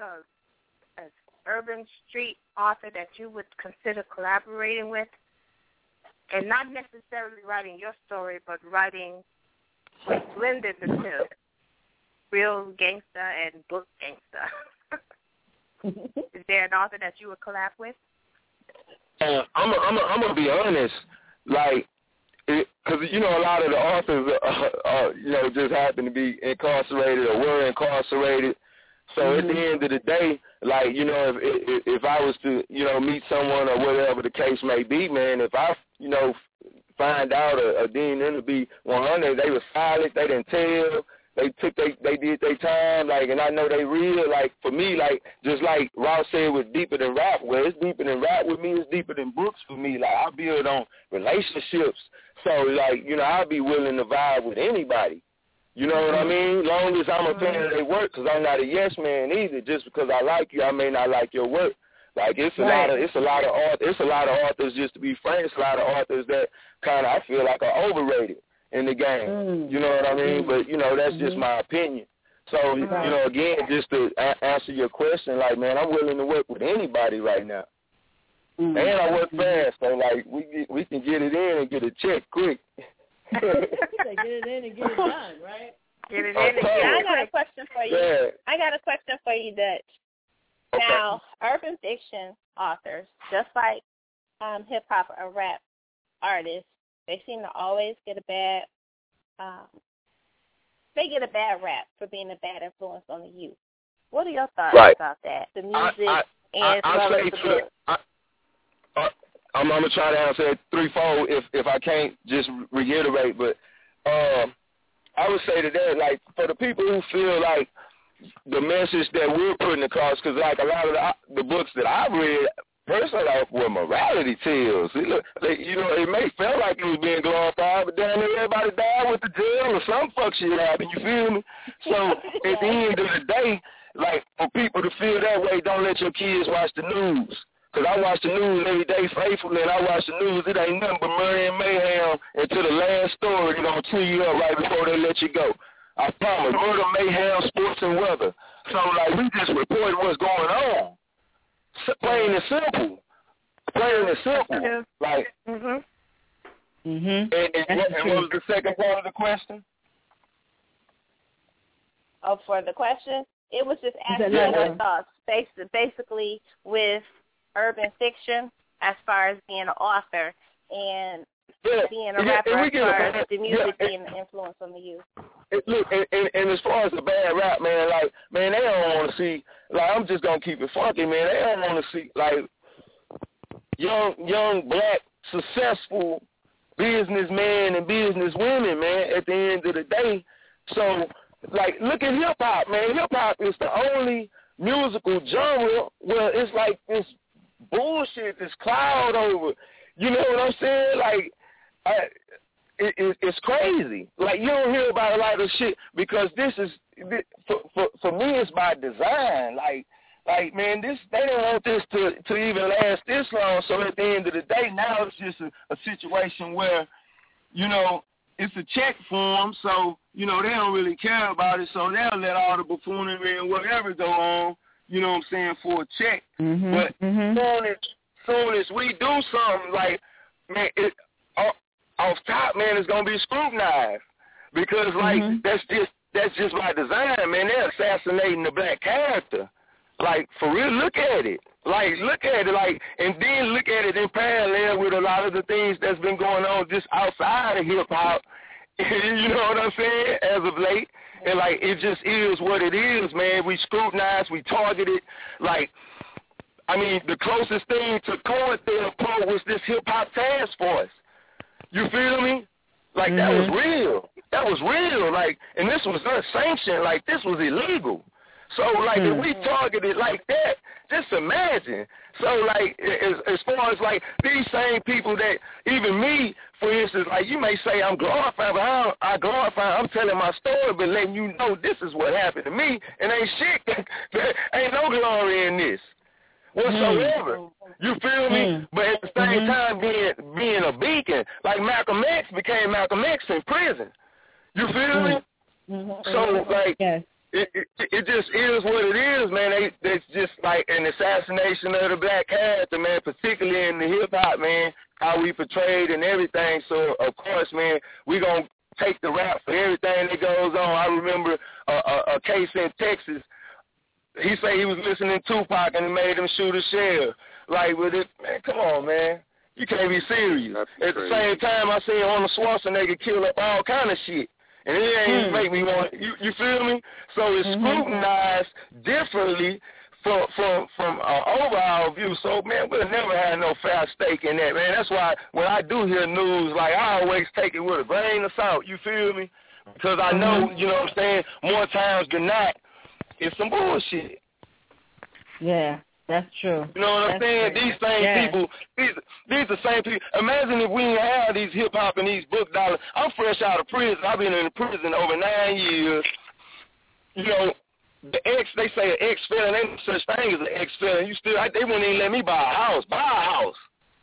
a urban street author that you would consider collaborating with? And not necessarily writing your story, but writing with blended the two. Real gangster and book gangster. Is there an author that you would collab with?
I'm going to be honest. Like, because, a lot of the authors, just happen to be incarcerated or were incarcerated. So at the end of the day, like, if I was to, meet someone or whatever the case may be, man, if I, find out or deem them to be 100, they were silent, they didn't tell, they did their time, like, and I know they real, like, for me, like, just like Ross said, with deeper than rap, well, it's deeper than rap with me, it's deeper than books for me, like, I build on relationships, so, like, I'll be willing to vibe with anybody, you know what I mean, long as I'm a fan of their work, because I'm not a yes man either, just because I like you, I may not like your work, like, it's a lot of authors, just to be frank, it's a lot of authors that kind of, I feel like, are overrated in the game, you know what I mean? But, that's just my opinion. So, again, just to answer your question, like, man, I'm willing to work with anybody right now. And I work fast, so, like, we can get it in and get a check quick.
Get it in and get it done, right?
Get it in and get it. I got a question for you.
Yeah.
I got a question for you, Dutch.
Okay.
Now, urban fiction authors, just like hip-hop or rap artists, they seem to always get a bad rap for being a bad influence on the youth. What are your thoughts about that? The music and the book.
I'm going to try to answer it threefold if I can't just reiterate, but I would say to that, like, for the people who feel like the message that we're putting across, because, like, a lot of the books that I've read, personally, like, were morality tales. It may feel like it was being glorified, but damn near everybody died with the jail or some fuck shit happened, you feel me? So, at the end of the day, like, for people to feel that way, don't let your kids watch the news. Because I watch the news every day faithfully, and I watch the news. It ain't nothing but murder and mayhem until the last story, chew you up right before they let you go. I promise. Murder, mayhem, sports, and weather. So, like, we just report what's going on. Plain and simple. Plain and simple. Like,
Mhm.
And what was the second part of the question?
Oh, for the question, it was just asking your thoughts, basically with urban fiction, as far as being an author and being a rapper, as far as the music being the influence on the youth.
Look, and as far as the bad rap, man, like, man, they don't want to see, like, I'm just going to keep it funky, man. They don't want to see, like, young black, successful businessmen and businesswomen, man, at the end of the day. So, like, look at hip-hop, man. Hip-hop is the only musical genre where it's like this bullshit, this cloud over. You know what I'm saying? Like, it's crazy. Like, you don't hear about a lot of shit because this is, for me, it's by design. Like, man, they don't want this to even last this long. So at the end of the day, now it's just a situation where, you know, it's a check for them. So, you know, they don't really care about it. So they'll let all the buffoonery and whatever go on, you know what I'm saying, for a check.
Mm-hmm.
But soon as we do something, like, man, off top, man, it's going to be scrutinized. Because, like, that's just by design, man. They're assassinating the black character. Like, for real, look at it. Like, look at it, like, and then look at it in parallel with a lot of the things that's been going on just outside of hip-hop, you know what I'm saying, as of late. And, like, it just is what it is, man. We scrutinize, we target it. Like, I mean, the closest thing to COINTELPRO was this hip-hop task force. You feel me? Like, that was real. That was real. Like, and this was unsanctioned. Like, this was illegal. So, like, if we target it like that, just imagine. So, like, as far as, like, these same people that, even me, for instance, like, you may say I'm glorifying, but I'm telling my story, but letting you know this is what happened to me, and ain't shit, ain't no glory in this whatsoever. You feel me? But at the same time, being a beacon, like Malcolm X became Malcolm X in prison. You feel me? So, like, it just is what it is, man. It's just like an assassination of the black character, man, particularly in the hip-hop, man, how we portrayed and everything. So, of course, man, we going to take the rap for everything that goes on. I remember a case in Texas. He said he was listening to Tupac and it made him shoot a shell. Like, with it, man, come on, man. You can't be serious. At the same time, I seen Arnold Schwarzenegger kill up all kind of shit. And it ain't make me want you feel me? So it's scrutinized differently from an overall view. So, man, we'll never have no fair stake in that, man. That's why when I do hear news, like, I always take it with a grain of salt. You feel me? Because I know, you know what I'm saying, more times than not, it's some bullshit.
Yeah, that's true.
You know what I'm saying? True. These same people, these the same people. Imagine if we didn't have these hip-hop and these book dollars. I'm fresh out of prison. I've been in prison over 9 years. You know, they say an ex-felon, ain't no such thing as an ex-felon. They wouldn't even let me buy a house.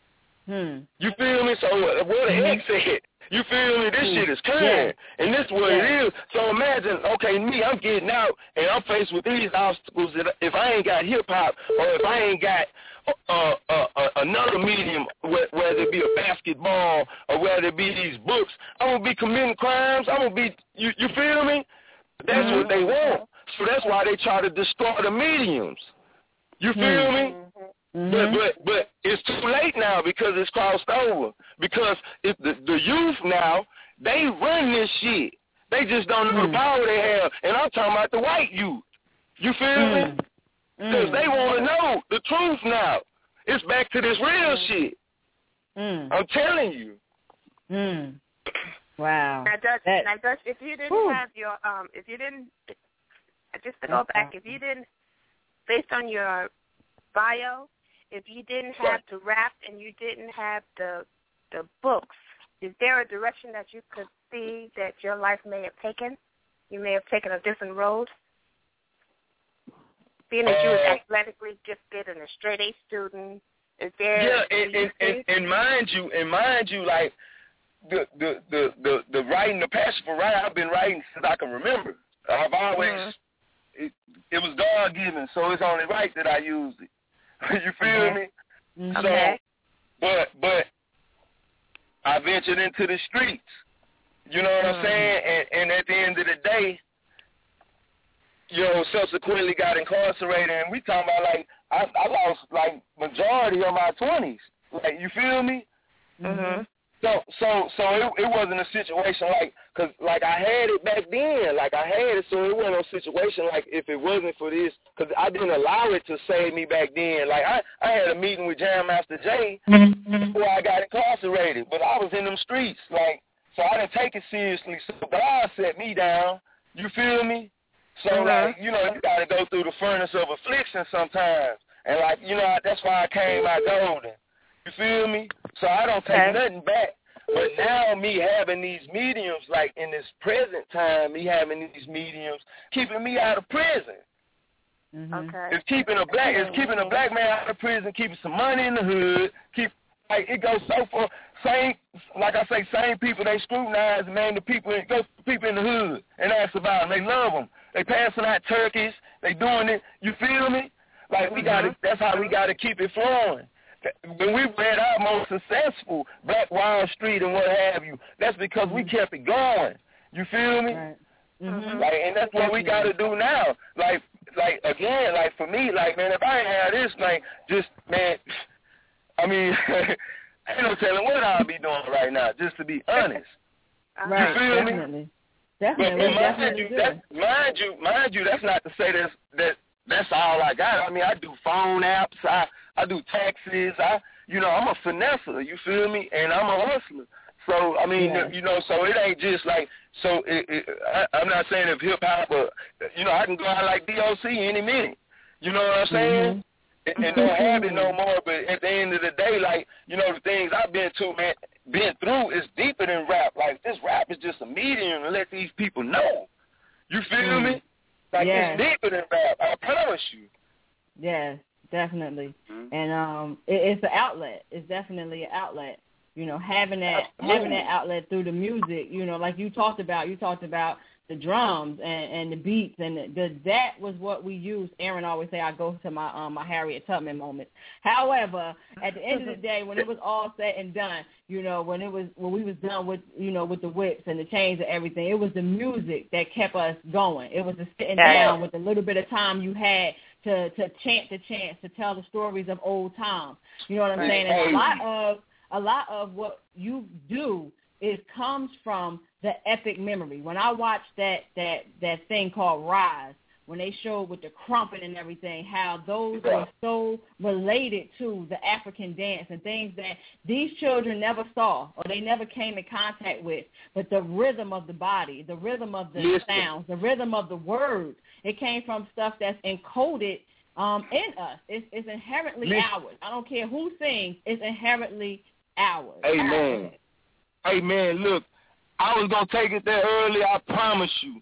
You feel me? So what the ex said, you feel me? This shit is current, and this is what it is. So imagine, okay, me, I'm getting out, and I'm faced with these obstacles. That if I ain't got hip-hop, or if I ain't got another medium, whether it be a basketball, or whether it be these books, I'm going to be committing crimes. I'm going to be, you feel me? That's what they want. So that's why they try to destroy the mediums. You feel me? But it's too late now because it's crossed over. Because if the youth now, they run this shit. They just don't know the power they have. And I'm talking about the white youth. You feel me? Because they want to know the truth now. It's back to this real shit. I'm telling you.
Wow.
Now, Dutch, if you didn't have your, just to go back, if you didn't, based on your bio, if you didn't have the rap and you didn't have the books, is there a direction that you could see that your life may have taken? You may have taken a different road? Being that you was athletically gifted and a straight-A student, is there...
Yeah, and mind you, like, the writing, the passion for writing, I've been writing since I can remember. I've always it was God given, so it's only right that I use it. You feel me?
Okay.
So, but I ventured into the streets. You know what I'm saying? And at the end of the day, you know, subsequently got incarcerated, and we talking about like I lost like majority of my 20s. Like, you feel me?
Mhm.
So it wasn't a situation like, cause like I had it back then, like I had it, so it wasn't a situation like if it wasn't for this, cause I didn't allow it to save me back then. Like I had a meeting with Jam Master Jay before I got incarcerated, but I was in them streets, like, so I didn't take it seriously. So God set me down. You feel me? So like, you know, you gotta go through the furnace of affliction sometimes, and like, you know, that's why I came out golden. You feel me? So I don't take nothing back. But now me having these mediums, like in this present time, me having these mediums, keeping me out of prison.
Okay.
It's keeping a black man out of prison, keeping some money in the hood. It goes so far. Same people they scrutinize, man. The people in the hood and ask about them. They love them. They passing out turkeys. They doing it. You feel me? Like we got to. That's how we got to keep it flowing. When we read our most successful Black Wall Street and what have you, that's because we kept it going. You feel me?
Right.
Like, and that's what we got to do now. Like again, like for me, like, man, if I ain't have this, like, just, man, I mean, ain't no telling what I'll be doing right now, just to be honest.
Right.
You feel
Definitely.
me?
Definitely.
Mind you, that's not to say that's all I got. I mean, I do phone apps. I do taxes. I'm a finesser. You feel me? And I'm a hustler. So I mean, you know, so it ain't just like. So I'm not saying if hip hop, but you know, I can go out like DOC any minute. You know what I'm saying? And don't have it no more. But at the end of the day, like, you know, the things I've been through is deeper than rap. Like, this rap is just a medium to let these people know. You feel me? Like, it's deeper than rap. I promise you.
Yes, definitely. And it's an outlet. It's definitely an outlet. You know, having that outlet through the music. You know, like you talked about the drums and the beats, and that was what we used. Aaron always say, I go to my my Harriet Tubman moment. However, at the end of the day, when it was all said and done, you know, when we was done with, you know, with the whips and the chains and everything, it was the music that kept us going. It was the sitting down with a little bit of time you had to chant the chants, to tell the stories of old times. You know what I'm saying? And a lot of what you do comes from the epic memory. When I watched that thing called Rise, when they showed with the crumpet and everything, how those were so related to the African dance and things that these children never saw or they never came in contact with, but the rhythm of the body, the rhythm of the sounds, the rhythm of the words, it came from stuff that's encoded in us. It's inherently ours. I don't care who sings, it's inherently ours.
Amen. Hey, man, look, I was going to take it there earlier, I promise you.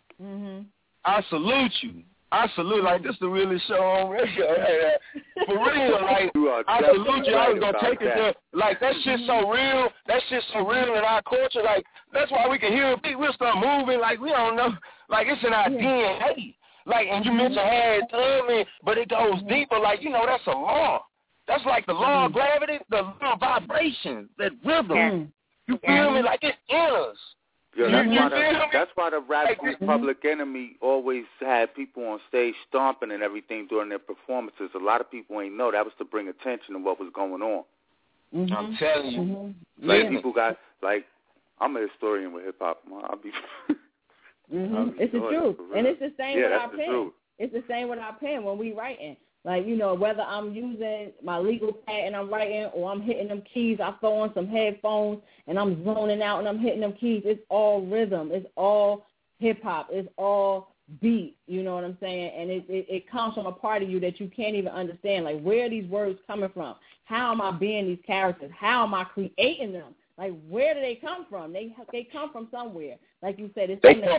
I salute you. Like, this is the realest show on radio. For real, like, I salute you. I was going to take it there. Like, that shit's so real. That shit's so real in our culture. Like, that's why we can hear a beat. We'll start moving. Like, we don't know. Like, it's in our DNA. Like, and you mentioned Harriet Tubman, but it goes deeper. Like, you know, that's a law. That's like the law of gravity, the law of vibration, that rhythm. You feel me? Like, it's in us.
Yeah, that's why the rap group Public Enemy always had people on stage stomping and everything during their performances. A lot of people ain't know that was to bring attention to what was going on.
I'm telling you.
Like, people got, like, I'm a historian with hip-hop. I'll be...
It's the truth. And it's the same with our pen. It's the same with our pen when we writing. Like, you know, whether I'm using my legal pad and I'm writing or I'm hitting them keys, I throw on some headphones and I'm zoning out and I'm hitting them keys. It's all rhythm. It's all hip-hop. It's all beat. You know what I'm saying? And it comes from a part of you that you can't even understand. Like, where are these words coming from? How am I being these characters? How am I creating them? Like, where do they come from? They come from somewhere. Like you said, it's
they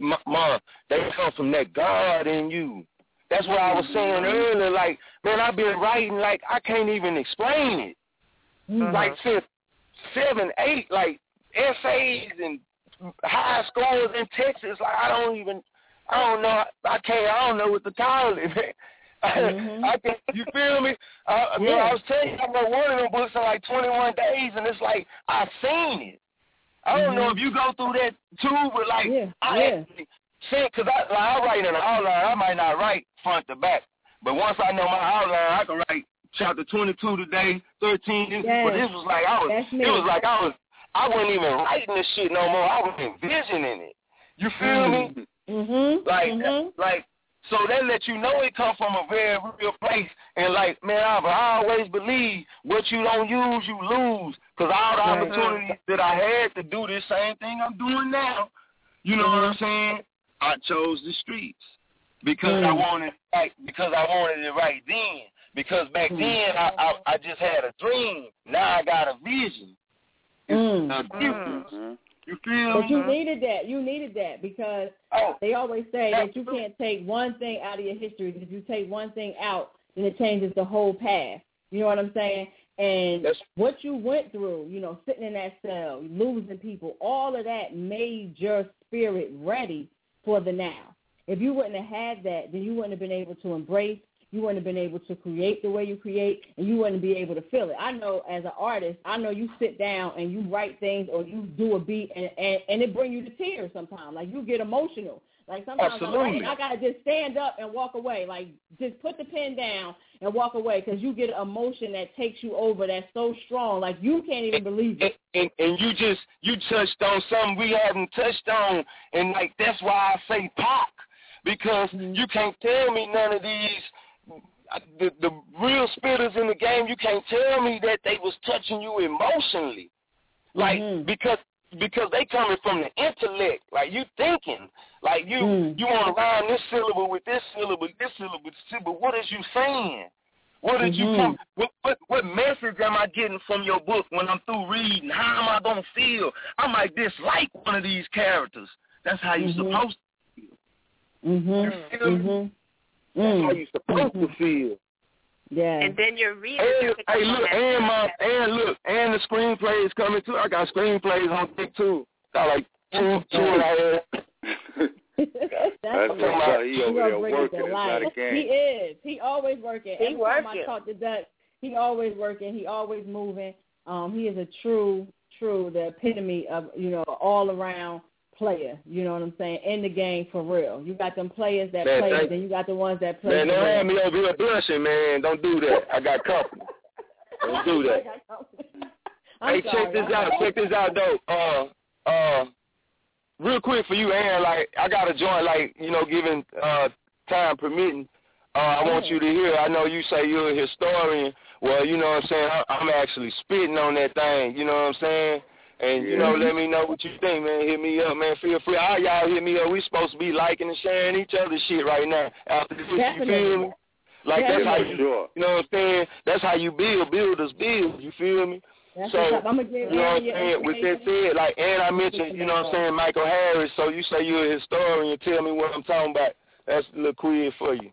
come from that God in you. That's what I was saying earlier. Like, man, I've been writing, like, I can't even explain it. Like, since 7, 8, like, essays and high scores in Texas, like, I I don't know. I don't know what to call it, man. I can, you feel me? I was telling you, I wrote one of them books in like 21 days, and it's like I seen it. I don't know if you go through that too, but like I actually see, because I write in an outline. I might not write front to back, but once I know my outline, I can write chapter 22 today, 13. But this was like I wasn't even writing this shit no more. I was envisioning it. You feel me? Like. So that lets you know it come from a very real place. And, like, man, I always believe what you don't use, you lose. Because all the opportunities that I had to do this same thing I'm doing now, you know what I'm saying? I chose the streets because I wanted it right then. Because back then I just had a dream. Now I got a vision. It's a difference. You feel
but you needed that. You needed that because they always say that you can't take one thing out of your history. If you take one thing out, then it changes the whole path. You know what I'm saying? And what you went through, you know, sitting in that cell, losing people, all of that made your spirit ready for the now. If you wouldn't have had that, then you wouldn't have been able to embrace. You wouldn't have been able to create the way you create, and you wouldn't be able to feel it. I know as an artist, I know you sit down and you write things or you do a beat, and it brings you to tears sometimes. Like, you get emotional. Like, sometimes I got to just stand up and walk away. Like, just put the pen down and walk away because you get an emotion that takes you over that's so strong. Like, you can't even believe it.
And you touched on something we haven't touched on, and, like, that's why I say Pac, because you can't tell me none of these the real spitters in the game, you can't tell me that they was touching you emotionally. Like, because they coming from the intellect. Like, you thinking. Like, you want to rhyme this syllable with this syllable, but what is you saying? What did you come? What message am I getting from your book when I'm through reading? How am I going to feel? I might dislike one of these characters. That's how you're supposed to feel. You feel me? That's how you supposed to feel.
Yeah.
And then your reader.
And the screenplay is coming too. I got screenplays on thick too. Got like two and a half.
That's why he over there working. It's not a game.
He is. He always working.
Every time
I talk to Dutch, he always working. He always moving. He is a true, the epitome of, you know, all around player, you know what I'm saying, in the game for real. You got them players that play, then you got the ones that play.
Man, don't have me over here blushing, man. Don't do that. I got company. Don't do that. Hey, check this out, though. Real quick for you, Aaron, like, I got a joint, like, you know, given time permitting, I want you to hear. I know you say you're a historian. Well, you know what I'm saying, I'm actually spitting on that thing, you know what I'm saying? And, you know, let me know what you think, man. Hit me up, man. Feel free. All y'all hit me up. We supposed to be liking and sharing each other's shit right now. After this, you feel me? Like, that's how you, you know what I'm saying? That's how you build. Builders build. You feel me?
That's
so, you know what I'm saying? With that said, like, and I mentioned, you know what I'm saying, Michael Harris. So you say you're a historian. Tell me what I'm talking about. That's a little quiz for you.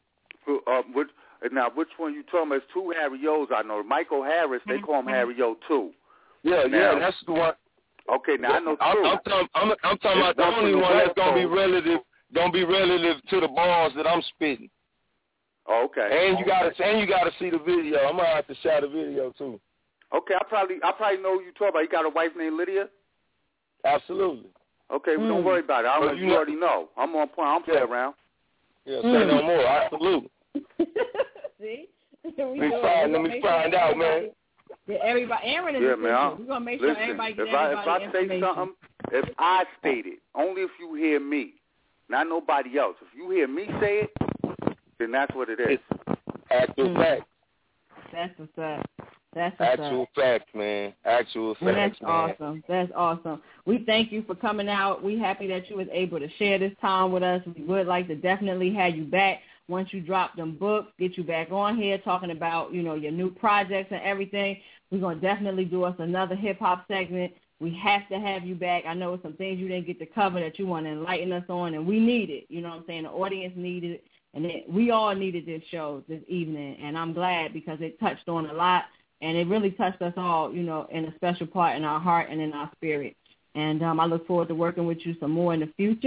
Now, which one you talking about? It's two Harry O's I know. Michael Harris, they call him Harry O, too.
Yeah, that's the one.
Okay, now I know two.
I'm talking about the only one that's gonna be relative to the bars that I'm spitting.
Oh, okay.
And you gotta see the video. I'm gonna have to share the video too.
Okay, I probably know who you talk about. You got a wife named Lydia?
Absolutely.
Okay, well, don't worry about it. You already know. I'm on point. I don't play around.
Yeah, say no more. Absolutely.
See?
Let me find out, man.
Yeah, everybody, Aaron is
man.
We're going to make sure everybody gets everybody
if I say something, if I state it, only if you hear me, not nobody else. If you hear me say it, then that's what it is.
Actual facts.
That's a fact.
Actual facts, man. Actual facts,
that's awesome. That's awesome. We thank you for coming out. We're happy that you was able to share this time with us. We would like to definitely have you back once you drop them books, get you back on here talking about, you know, your new projects and everything. We're going to definitely do us another hip-hop segment. We have to have you back. I know some things you didn't get to cover that you want to enlighten us on, and we need it. You know what I'm saying? The audience needed it, and we all needed this show this evening, and I'm glad because it touched on a lot, and it really touched us all, you know, in a special part in our heart and in our spirit. And I look forward to working with you some more in the future.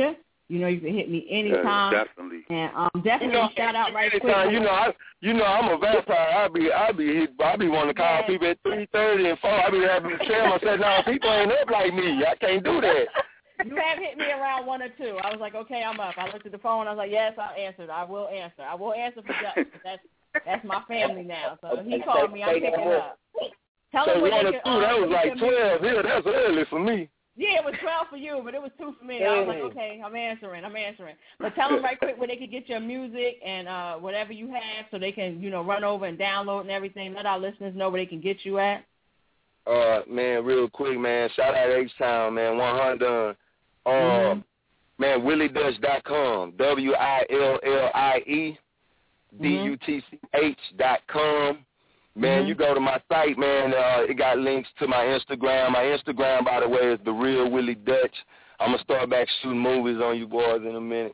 You know, you can hit me anytime.
Yeah, definitely.
And definitely shout out right quick.
You know, I'm a vampire. I be wanting to call people at 3:30 and 4. I be having to tell myself, no, people ain't up like me. I can't do that.
You have hit me around 1 or 2. I was like, okay, I'm up. I looked at the phone. I was like, yes, I'll answer. I will answer. I will answer for Justin. That's my family now. So if he called me, I'm picking up. Tell him when
1 or 2, that was like 12. Yeah, that's early for me.
Yeah, it was 12 for you, but it was 2 for me. I was like, okay, I'm answering. But tell them right quick where they can get your music and whatever you have so they can, run over and download and everything. Let our listeners know where they can get you at.
Man, real quick, man, shout out H-Town, man, 100. Man, WillieDutch.com, WILLIEDUTCH.com. Man, you go to my site, man, it got links to my Instagram. My Instagram, by the way, is The Real Willie Dutch. I'm going to start back shooting movies on you boys in a minute.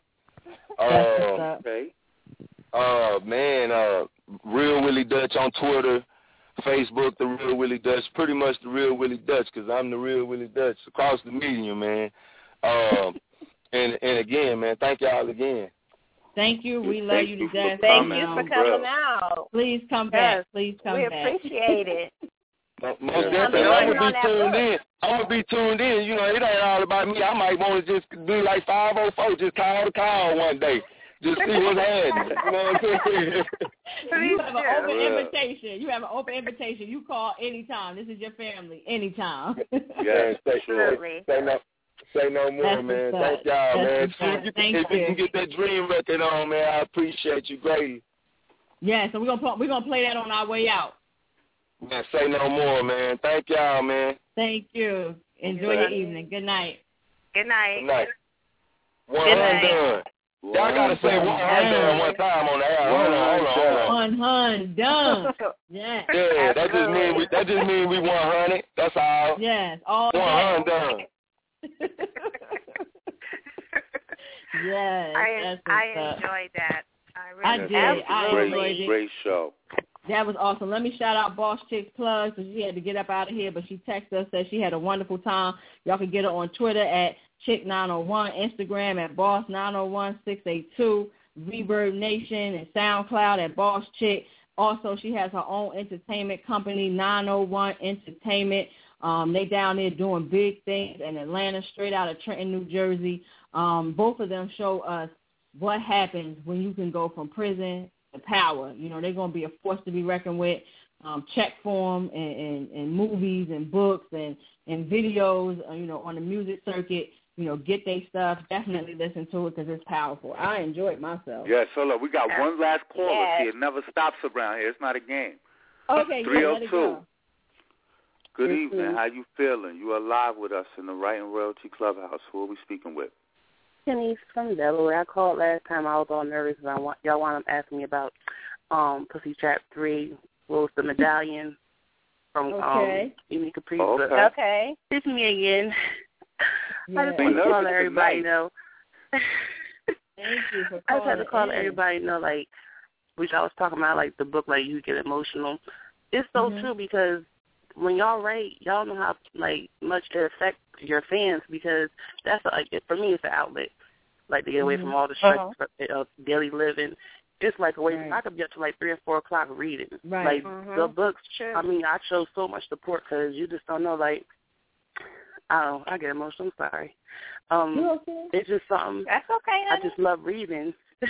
Real Willie Dutch on Twitter, Facebook, The Real Willie Dutch, pretty much The Real Willie Dutch because I'm The Real Willie Dutch across the medium, man. And again, man, thank y'all again.
Thank you. We love you to death.
Thank you for coming out.
Please come back. Please come back.
We appreciate it.
Most definitely. I'm going to be tuned in. You know, it ain't all about me. I might want to just do like 504, just call the call one day. Just see what's happening. You know what I'm saying?
You have an open invitation. You call anytime. This is your family. Anytime.
Yeah, absolutely. Say no more, man. Thank y'all, man. If you can get that dream record on, man, I appreciate you greatly.
Yeah, so we're gonna play that on our way out.
Man, say no more, man. Thank y'all, man.
Thank you. Enjoy your evening. Good night.
Good night.
Good night. One done. Y'all gotta say one done one time on the air. Hold
on. Done. Yeah.
Yeah, that just mean we 100. That's all.
Yes, all
100 done.
Yes,
I enjoyed that.
I did. I enjoyed it.
Great show.
That was awesome. Let me shout out Boss Chick's plug. So she had to get up out of here, but she texted us, said she had a wonderful time. Y'all can get her on Twitter at Chick901, Instagram at Boss901682, Reverb Nation, and SoundCloud at Boss Chick. Also, she has her own entertainment company, 901 Entertainment. They down there doing big things in Atlanta, straight out of Trenton, New Jersey. Both of them show us what happens when you can go from prison to power. You know, they're going to be a force to be reckoned with. Check for them in movies and books and videos, on the music circuit. Get their stuff. Definitely listen to it because it's powerful. I enjoyed myself.
Yeah, so look, we got one last caller here. It never stops around here. It's not a game.
Okay,
302. Good evening. How you feeling? You are live with us in the Writing Royalty Clubhouse. Who are we speaking with?
Denise from Delaware. I called last time. I was all nervous. Y'all wound up asking me about Pussy Trap 3. What was the medallion from Amy Caprice?
Okay.
It's me again.
Yeah.
I just want to call everybody know.
Thank you for calling.
I just had to call everybody know, like, which I was talking about, like, the book, like, you get emotional. It's so true because when y'all write, y'all know how, like, much it affects your fans because that's, like, for me, it's an outlet. Like, to get away from all the stress of daily living. It's like a way I could be up to, like, 3 or 4 o'clock reading.
Right.
Like, the books, I mean, I show so much support because you just don't know, like, I get emotional. I'm sorry. It's just something.
That's okay.
I just love reading.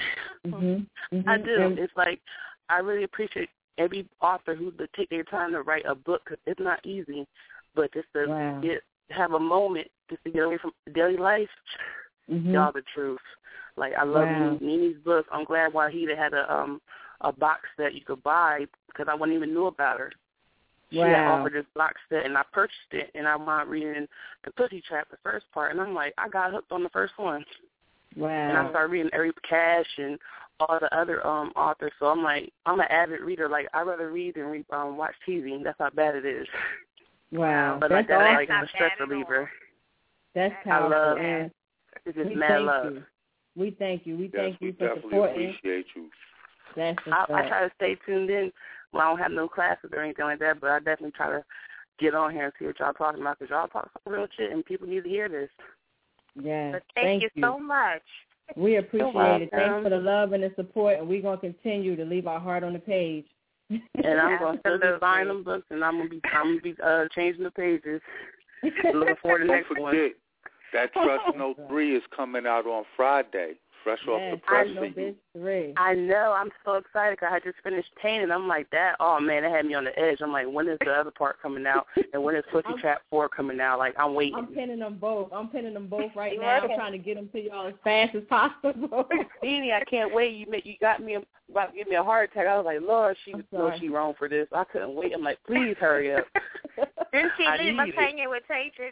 I do. It's like I really appreciate every author who would take their time to write a book because it's not easy. But just to have a moment just to get away from daily life, y'all the truth. Like I love Nini's book. I'm glad Wahida had a box set you could buy because I wouldn't even know about her. She had offered this box set, and I purchased it, and I wound reading the Pussy Trap, the first part, and I'm like, I got hooked on the first one.
Wow.
And I started reading Eric Cash and all the other authors, so I'm like, I'm an avid reader. Like, I'd rather read than watch TV. That's how bad it is.
Wow.
But
that's
like a stress reliever.
That's powerful.
I love it. It's just mad love.
We thank you. We thank you for
definitely
supporting.
Appreciate you.
That's
I try to stay tuned in. Well, I don't have no classes or anything like that, but I definitely try to get on here and see what y'all talking about because y'all talk some real shit and people need to hear this.
Yeah.
So thank you so much.
We appreciate it. Thanks for the love and the support, and we're going to continue to leave our heart on the page.
And I'm going to still be buying them books, and I'm going to be changing the pages. Looking forward to the next one.
That Trust Note 3 is coming out on Friday. Fresh off the press for you.
I know. I'm so excited because I just finished painting. I'm like, that, oh, man, it had me on the edge. I'm like, when is the other part coming out? And when is Pussy Trap 4 coming out? Like, I'm waiting.
I'm pinning them both. Right now. I'm trying to get them to y'all as fast as possible.
Nene, I can't wait. You got me about to give me a heart attack. I was like, Lord, she wrong for this. I couldn't wait. I'm like, please hurry up.
Didn't she leave us hanging with Tater?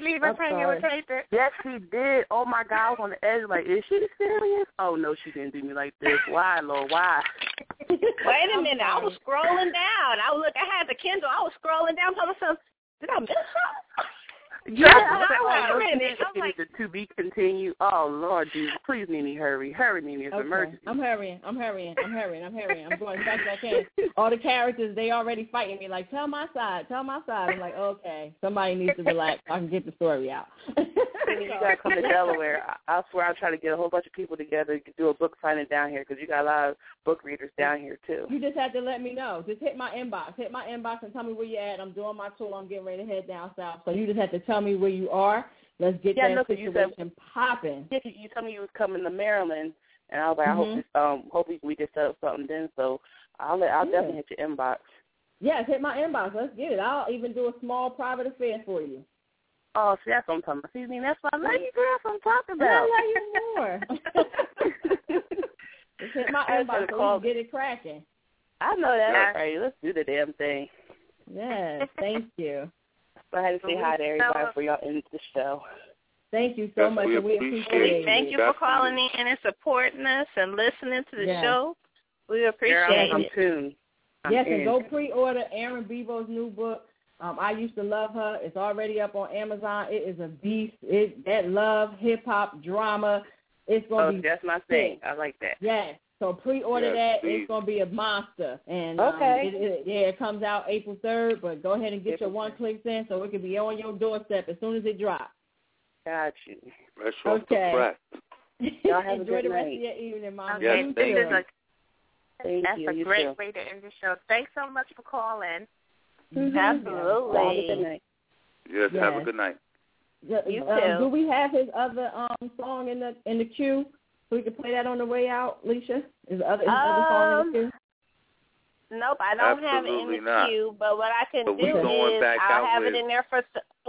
Yes,
she did. Oh, my God. I was on the edge like, is she serious? Oh, no, she didn't do me like this. Why, Lord? Why?
Wait a minute. I was scrolling down. I had the Kindle. I was scrolling down. Telling myself, did I miss something?
Yeah, I'm like, to be continued. Oh, Lord Jesus. Please, Nene, hurry. Hurry, Nene. It's an emergency.
I'm hurrying. I'm going as fast as I can. All the characters, they already fighting me like, tell my side. I'm like, okay. Somebody needs to relax. I can get the story out.
You got to come to Delaware. I swear I'll try to get a whole bunch of people together to do a book signing down here because you got a lot of book readers down here, too.
You just have to let me know. Just hit my inbox. And tell me where you're at. I'm doing my tour. I'm getting ready to head down south. So you just have to tell me where you are. Let's get that situation popping.
Yeah, you told me you was coming to Maryland, and I was like, I hope we can set up something then. So I'll definitely hit your inbox.
Yes, hit my inbox. Let's get it. I'll even do a small private affair for you.
Oh, see, that's what I'm talking about. See, that's what I love you, girl. That's what I'm talking about.
I love you more. Just hit my inbox so we can get it cracking.
I know that. All right, let's do the damn thing.
Yes, thank you.
I had to say hi to everybody for y'all in the show.
Thank you so much, and we appreciate it.
Thank you for calling in and supporting us and listening to the show. We appreciate
it. I'm
tuned. And go pre-order Aaron Bevo's new book. I Used to Love Her. It's already up on Amazon. It is a beast. That love, hip-hop, drama. It's going to be
that's my thing. I like that.
Yes. So pre-order that. It's going to be a monster. And it comes out April 3rd, but go ahead and get your one-clicks in so it can be on your doorstep as soon as it drops.
Got you.
Fresh off the press.
Y'all have
Enjoy
a good
the rest
night.
of your evening, Mom.
Yes, thank you.
That's a great way to end the show. Thanks so much for calling.
Mm-hmm. Absolutely.
Have a good night.
Yes, have a good night.
You too.
Do we have his other song in the queue? So we can play that on the way out, Leisha? Is the other song in the queue?
Nope, I don't have it in the queue. But what I can do is I'll have it in there for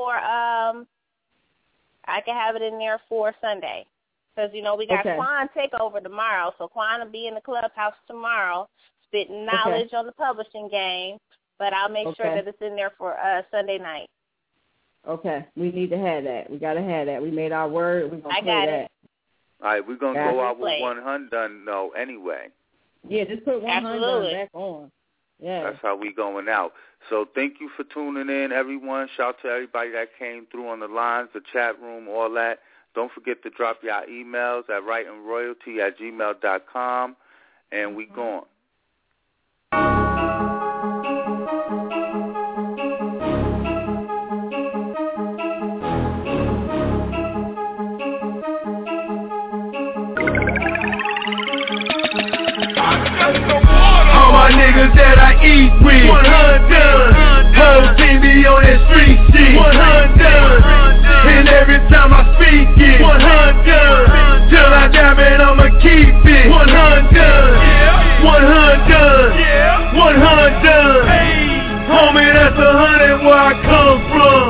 I can have it in there for Sunday. Because, we got Quan Takeover tomorrow. So Quan will be in the clubhouse tomorrow spitting knowledge on the publishing game. But I'll make sure that it's in there for Sunday night.
Okay. We need to have that. We got to have that. We made our word. We're going to play that.
All right. We're going to go out with 100 though anyway.
Yeah, just put 100 back on. Yeah.
That's how we going out. So thank you for tuning in, everyone. Shout out to everybody that came through on the lines, the chat room, all that. Don't forget to drop your emails at writingroyalty@gmail.com, and we gone.
All my niggas that I eat with 100. Whole team be on that street shit 100. And every time I speak it 100. Till I die, man, I'ma keep it 100. 100. 100. Homie, that's 100 where I come from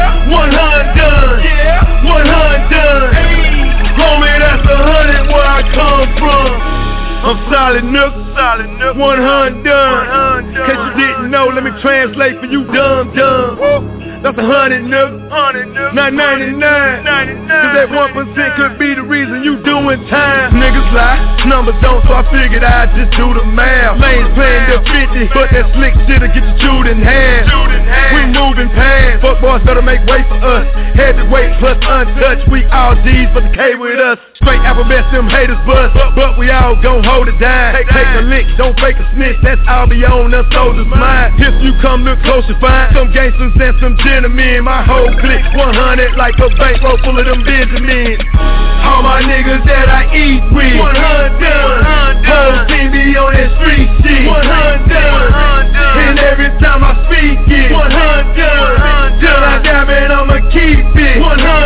100. 100. Homie, that's 100 where I come from. I'm solid nook, 100. Cause you didn't know, let me translate for you dumb. That's 100 nook, not 99. Cause that 1% could be the reason you doing time. Niggas lie, numbers don't, so I figured I'd just do the math. Lanes playing the 50, but that slick shit'll get you chewed in half. We moving past, fuck boys better make way for us. Heavyweight plus untouched, we all G's, but the K with us. Straight alphabet, them haters bust, but we all gon' hold it down. Take a lick, don't fake a snitch, that's all be on us soldiers' mind. If you come look close, you find some gangsters and some cinnamon. My whole clique 100 like a bankroll full of them Benjamins. All my niggas that I eat with 100. Whole team be on that street shit 100. And every time I speak it 100. Till I die, man, I'ma keep it 100.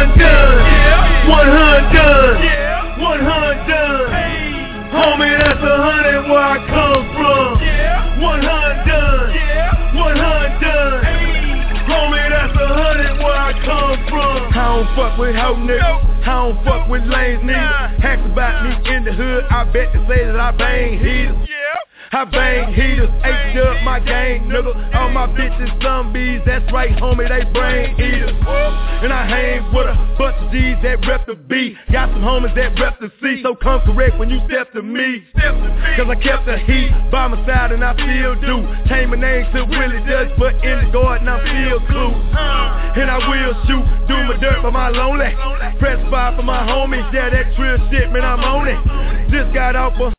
100. 100. Homie, that's 100 where I come from. 100. 100. Homie, that's 100 where I come from. I don't fuck with hoe niggas. I don't fuck with lanes neither. Ask about me in the hood, I bet they say that I bang heaters. I bang heaters, H up my gang, nigga. All my bitches zombies, that's right, homie, they brain eaters. And I hang with a bunch of G's that rep the B. Got some homies that rep the C, so come correct when you step to me. Cause I kept the heat by my side and I still do. Change my name to Willie Dutch, but in the garden I'm still cool. And I will shoot, do my dirt for my lonely. Press fire for my homies, yeah, that trill shit, man, I'm on it. Just got off a